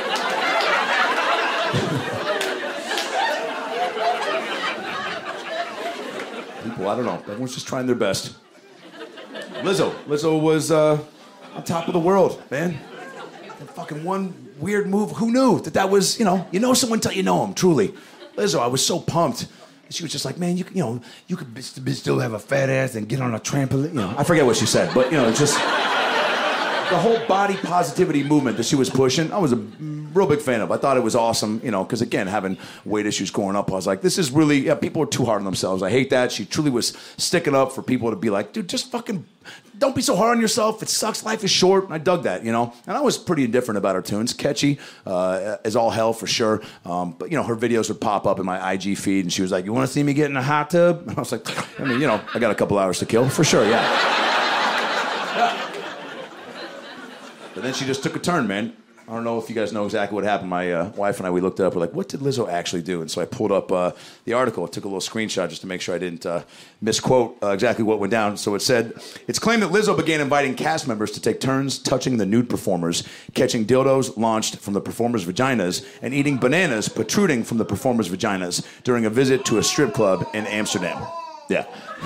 People, I don't know. Everyone's just trying their best. Lizzo was on top of the world, man. And fucking one weird move. Who knew that was, you know someone till you know them, truly. Lizzo, I was so pumped. She was just like, man, you could still have a fat ass and get on a trampoline. I forget what she said, but, just the whole body positivity movement that she was pushing, I was a real big fan of. I thought it was awesome, because again, having weight issues growing up, I was like, this is really, people are too hard on themselves. I hate that. She truly was sticking up for people to be like, dude, just fucking don't be so hard on yourself. It sucks. Life is short. And I dug that, And I was pretty indifferent about her tunes. Catchy as all hell for sure. But, her videos would pop up in my IG feed and she was like, you want to see me get in a hot tub? And I was like, I got a couple hours to kill for sure, yeah. But then she just took a turn, man. I don't know if you guys know exactly what happened. My wife and I, we looked it up. We're like, what did Lizzo actually do? And so I pulled up the article. I took a little screenshot just to make sure I didn't misquote exactly what went down. So it said, it's claimed that Lizzo began inviting cast members to take turns touching the nude performers, catching dildos launched from the performers' vaginas, and eating bananas protruding from the performers' vaginas during a visit to a strip club in Amsterdam. Yeah.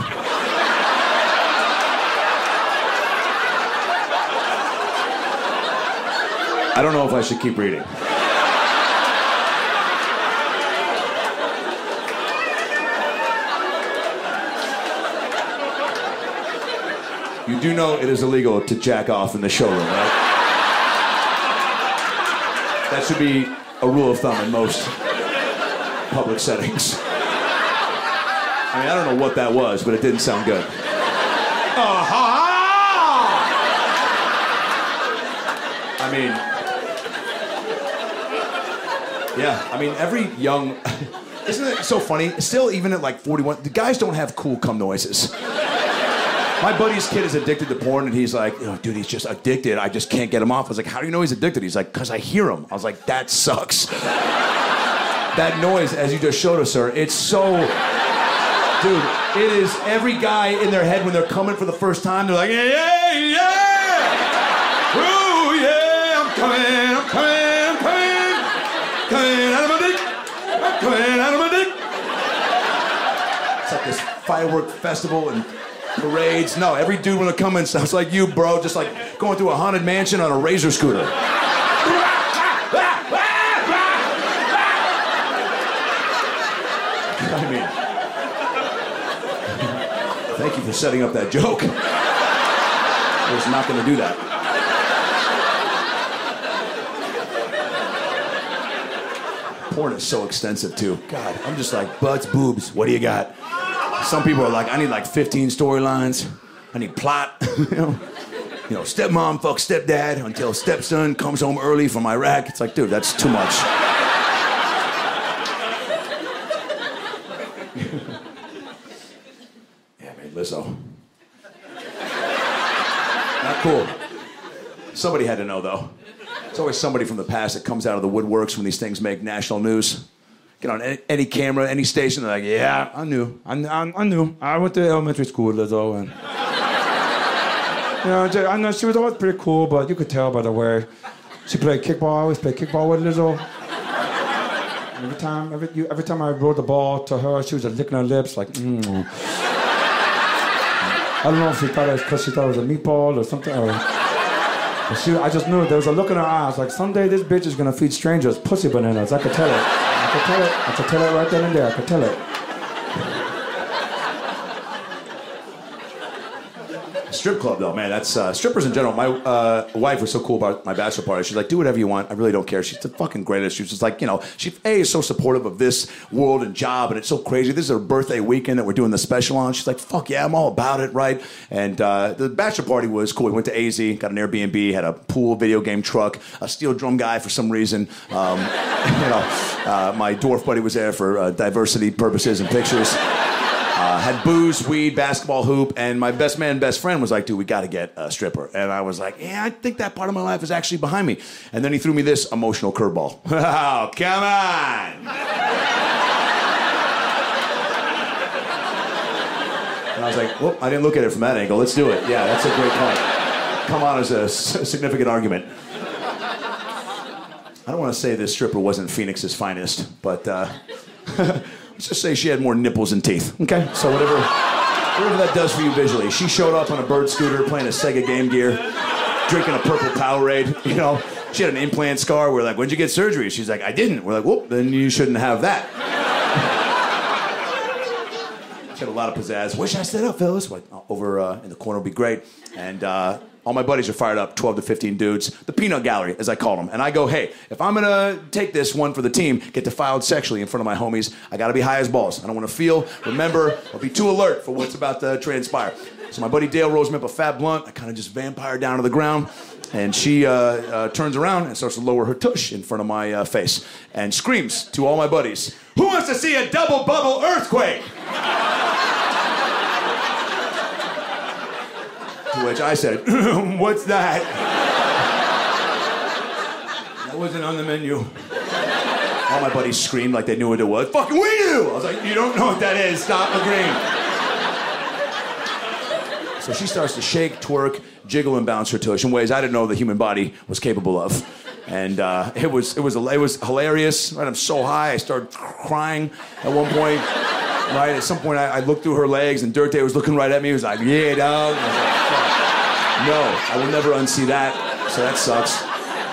I don't know if I should keep reading. You do know it is illegal to jack off in the showroom, right? That should be a rule of thumb in most public settings. I don't know what that was, but it didn't sound good. Every young... Isn't it so funny? Still, even at like 41, the guys don't have cool cum noises. My buddy's kid is addicted to porn, and he's like, oh, dude, he's just addicted. I just can't get him off. I was like, how do you know he's addicted? He's like, because I hear him. I was like, that sucks. That noise, as you just showed us, sir, it's so... Dude, it is every guy in their head when they're coming for the first time. They're like, yeah, yeah. Ooh, yeah, I'm coming out of my dick. I'm coming out of my dick. It's like this firework festival and parades. No, every dude when they come in sounds like you, bro. Just like going through a haunted mansion on a razor scooter. Thank you for setting up that joke. I was not going to do that. Porn is so extensive, too. God, I'm just like, butts, boobs, what do you got? Some people are like, I need like 15 storylines. I need plot. Stepmom fucks stepdad until stepson comes home early from Iraq. It's like, dude, that's too much. Lizzo. Not cool. Somebody had to know, though. It's always somebody from the past that comes out of the woodworks when these things make national news. Get on any camera, any station, they're like, yeah, I knew. I knew. I went to elementary school with Lizzo, and... I know she was always pretty cool, but you could tell by the way she played kickball. I always played kickball with Lizzo. Every time I rolled the ball to her, she was just licking her lips, like, I don't know if she thought it was because she thought it was a meatball or something. I just knew there was a look in her eyes like someday this bitch is gonna feed strangers pussy bananas. I could tell it. I could tell it right then and there. I could tell it. strip club though, man. That's strippers in general. My wife was so cool about my bachelor party. She's like, do whatever you want. I really don't care. She's the fucking greatest. She was just like, you know, she is so supportive of this world and job, and it's so crazy. This is her birthday weekend that we're doing the special on. She's like, fuck yeah, I'm all about it, right? And the bachelor party was cool. We went to AZ, got an Airbnb, had a pool, video game truck, a steel drum guy for some reason. My dwarf buddy was there for diversity purposes and pictures. Had booze, weed, basketball hoop, and my best friend was like, dude, we got to get a stripper. And I was like, yeah, I think that part of my life is actually behind me. And then he threw me this emotional curveball. Oh, come on. And I was like, well, I didn't look at it from that angle. Let's do it. Yeah, that's a great point. Come on as a significant argument. I don't want to say this stripper wasn't Phoenix's finest, but let's just say she had more nipples and teeth, okay? So whatever that does for you visually. She showed up on a bird scooter playing a Sega Game Gear, drinking a purple Powerade, you know? She had an implant scar. We're like, when'd you get surgery? She's like, I didn't. We're like, whoop, then you shouldn't have that. She had a lot of pizzazz. Wish I stood up, fellas. Like, over in the corner would be great. And all my buddies are fired up, 12 to 15 dudes. The peanut gallery, as I call them. And I go, hey, if I'm going to take this one for the team, get defiled sexually in front of my homies, I got to be high as balls. I don't want to remember, or be too alert for what's about to transpire. So my buddy Dale rolls me up a fat blunt. I kind of just vampire down to the ground. And she turns around and starts to lower her tush in front of my face and screams to all my buddies, who wants to see a double bubble earthquake? To which I said, what's that? That wasn't on the menu. All my buddies screamed like they knew what it was. Fucking we do! I was like, you don't know what that is. Stop agreeing. So she starts to shake, twerk, jiggle, and bounce her tush in ways I didn't know the human body was capable of. And it was hilarious. Right? I'm so high, I started crying at one point. Right? At some point, I looked through her legs, and Dirt Day was looking right at me. He was like, yeah, dog. And I was like, fuck. No, I will never unsee that. So that sucks.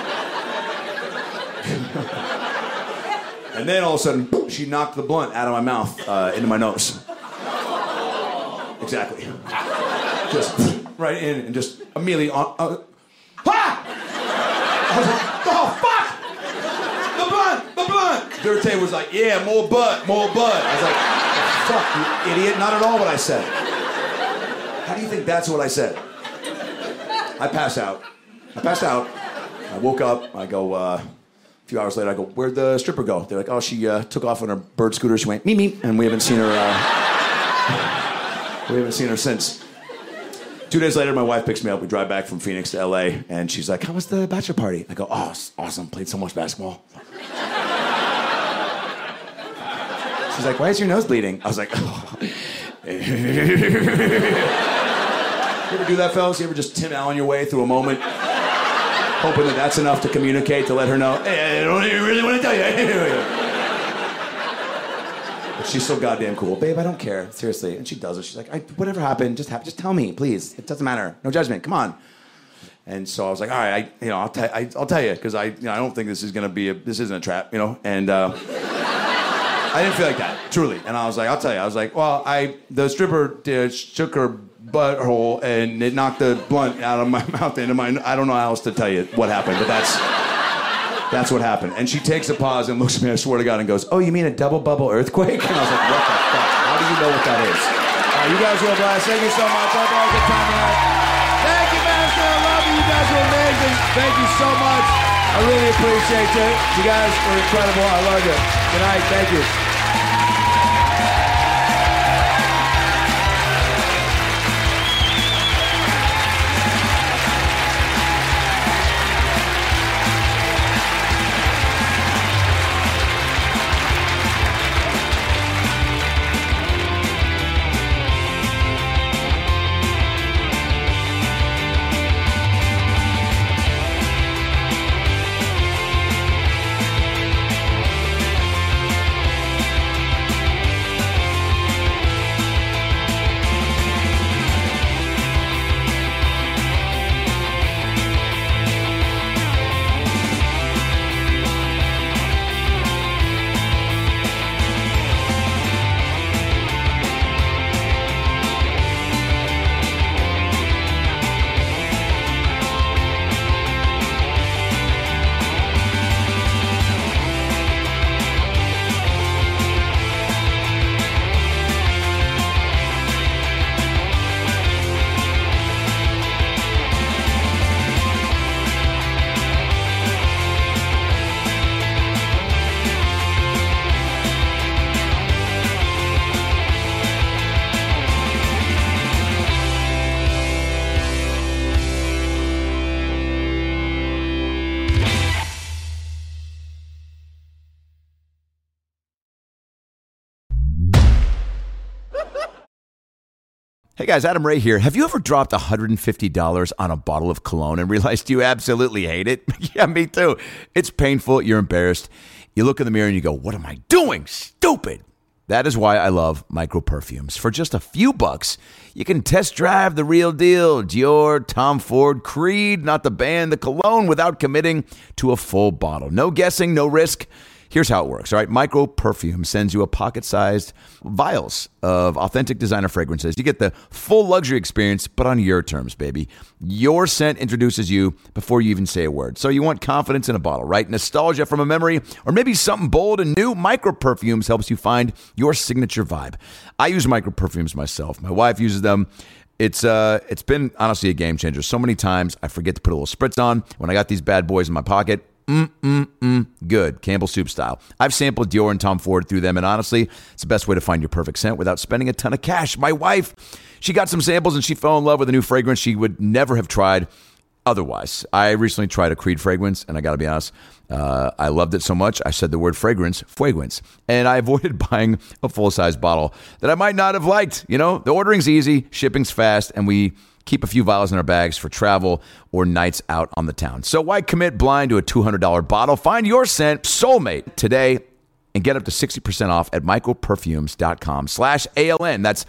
And then all of a sudden, she knocked the blunt out of my mouth into my nose. Exactly. Just right in and just immediately on. Ha! I was like, oh, fuck! The blunt! Dirt Day was like, yeah, more butt. I was like, fuck, you idiot. Not at all what I said. How do you think that's what I said? I passed out. I woke up. I go, a few hours later, I go, where'd the stripper go? They're like, oh, she took off on her bird scooter. She went, meep, meep. And we haven't seen her since. 2 days later, my wife picks me up. We drive back from Phoenix to LA. And she's like, how was the bachelor party? I go, oh, it's awesome. Played so much basketball. She's like, why is your nose bleeding? I was like, oh. You ever do that, fellas? You ever just Tim Allen your way through a moment? Hoping that that's enough to communicate, to let her know, hey, I don't really want to tell you. But she's so goddamn cool. Babe, I don't care. Seriously. And she does it. She's like, whatever happened, just tell me, please. It doesn't matter. No judgment. Come on. And so I was like, all right, I'll tell you, because I don't think this is going to be this isn't a trap, And I didn't feel like that, truly. And I was like, I'll tell you. I was like, well, the stripper shook her butthole and it knocked the blunt out of my mouth into my. I don't know how else to tell you what happened, but that's what happened. And she takes a pause and looks at me, I swear to God, and goes, oh, you mean a double bubble earthquake? And I was like, what the fuck? How do you know what that is? You guys were a blast. Thank you so much. I hope you had a good time tonight. Thank you, Master. I love you. You guys were amazing. Thank you so much. I really appreciate it. You guys were incredible. I love you. Good night. Thank you. Hey guys, Adam Ray here. Have you ever dropped $150 on a bottle of cologne and realized you absolutely hate it? Yeah, me too. It's painful. You're embarrassed. You look in the mirror and you go, what am I doing? Stupid. That is why I love Micro Perfumes. For just a few bucks, you can test drive the real deal. Dior, Tom Ford, Creed, not the band, the cologne without committing to a full bottle. No guessing, no risk. Here's how it works, all right? Micro Perfume sends you a pocket-sized vials of authentic designer fragrances. You get the full luxury experience, but on your terms, baby. Your scent introduces you before you even say a word. So you want confidence in a bottle, right? Nostalgia from a memory, or maybe something bold and new. Micro Perfumes helps you find your signature vibe. I use Micro Perfumes myself. My wife uses them. It's been, honestly, a game changer. So many times I forget to put a little spritz on when I got these bad boys in my pocket. Good. Campbell Soup style. I've sampled Dior and Tom Ford through them, and honestly, it's the best way to find your perfect scent without spending a ton of cash. My wife, she got some samples and she fell in love with a new fragrance she would never have tried otherwise. I recently tried a Creed fragrance, and I got to be honest, I loved it so much, I said the word fragrance, fueguance. And I avoided buying a full-size bottle that I might not have liked. You know, the ordering's easy, shipping's fast, and we keep a few vials in our bags for travel or nights out on the town. So why commit blind to a $200 bottle? Find your scent soulmate today and get up to 60% off at microperfumes.com/ALN. That's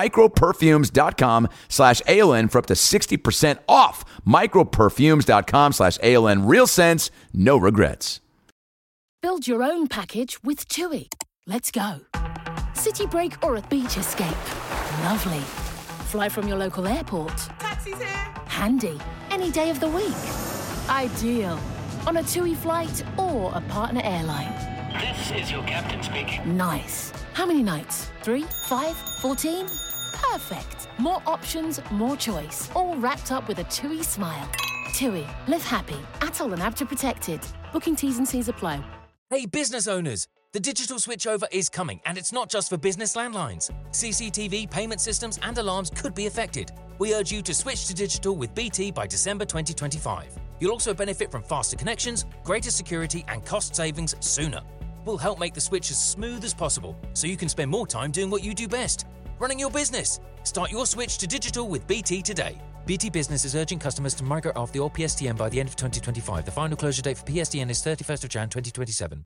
microperfumes.com/ALN for up to 60% off. Microperfumes.com/ALN. Real sense, no regrets. Build your own package with TUI. Let's go. City break or a beach escape. Lovely. Fly from your local airport. Taxi's here. Handy. Any day of the week. Ideal. On a TUI flight or a partner airline. This is your captain speaking. Nice. How many nights? 3, 5, 14? Perfect. More options, more choice. All wrapped up with a TUI smile. TUI. Live happy. Atoll and ABTA protected. Booking T's and C's apply. Hey, business owners. The digital switchover is coming, and it's not just for business landlines. CCTV, payment systems, and alarms could be affected. We urge you to switch to digital with BT by December 2025. You'll also benefit from faster connections, greater security, and cost savings sooner. We'll help make the switch as smooth as possible, so you can spend more time doing what you do best, running your business. Start your switch to digital with BT today. BT Business is urging customers to migrate off the old PSTN by the end of 2025. The final closure date for PSTN is 31st of Jan 2027.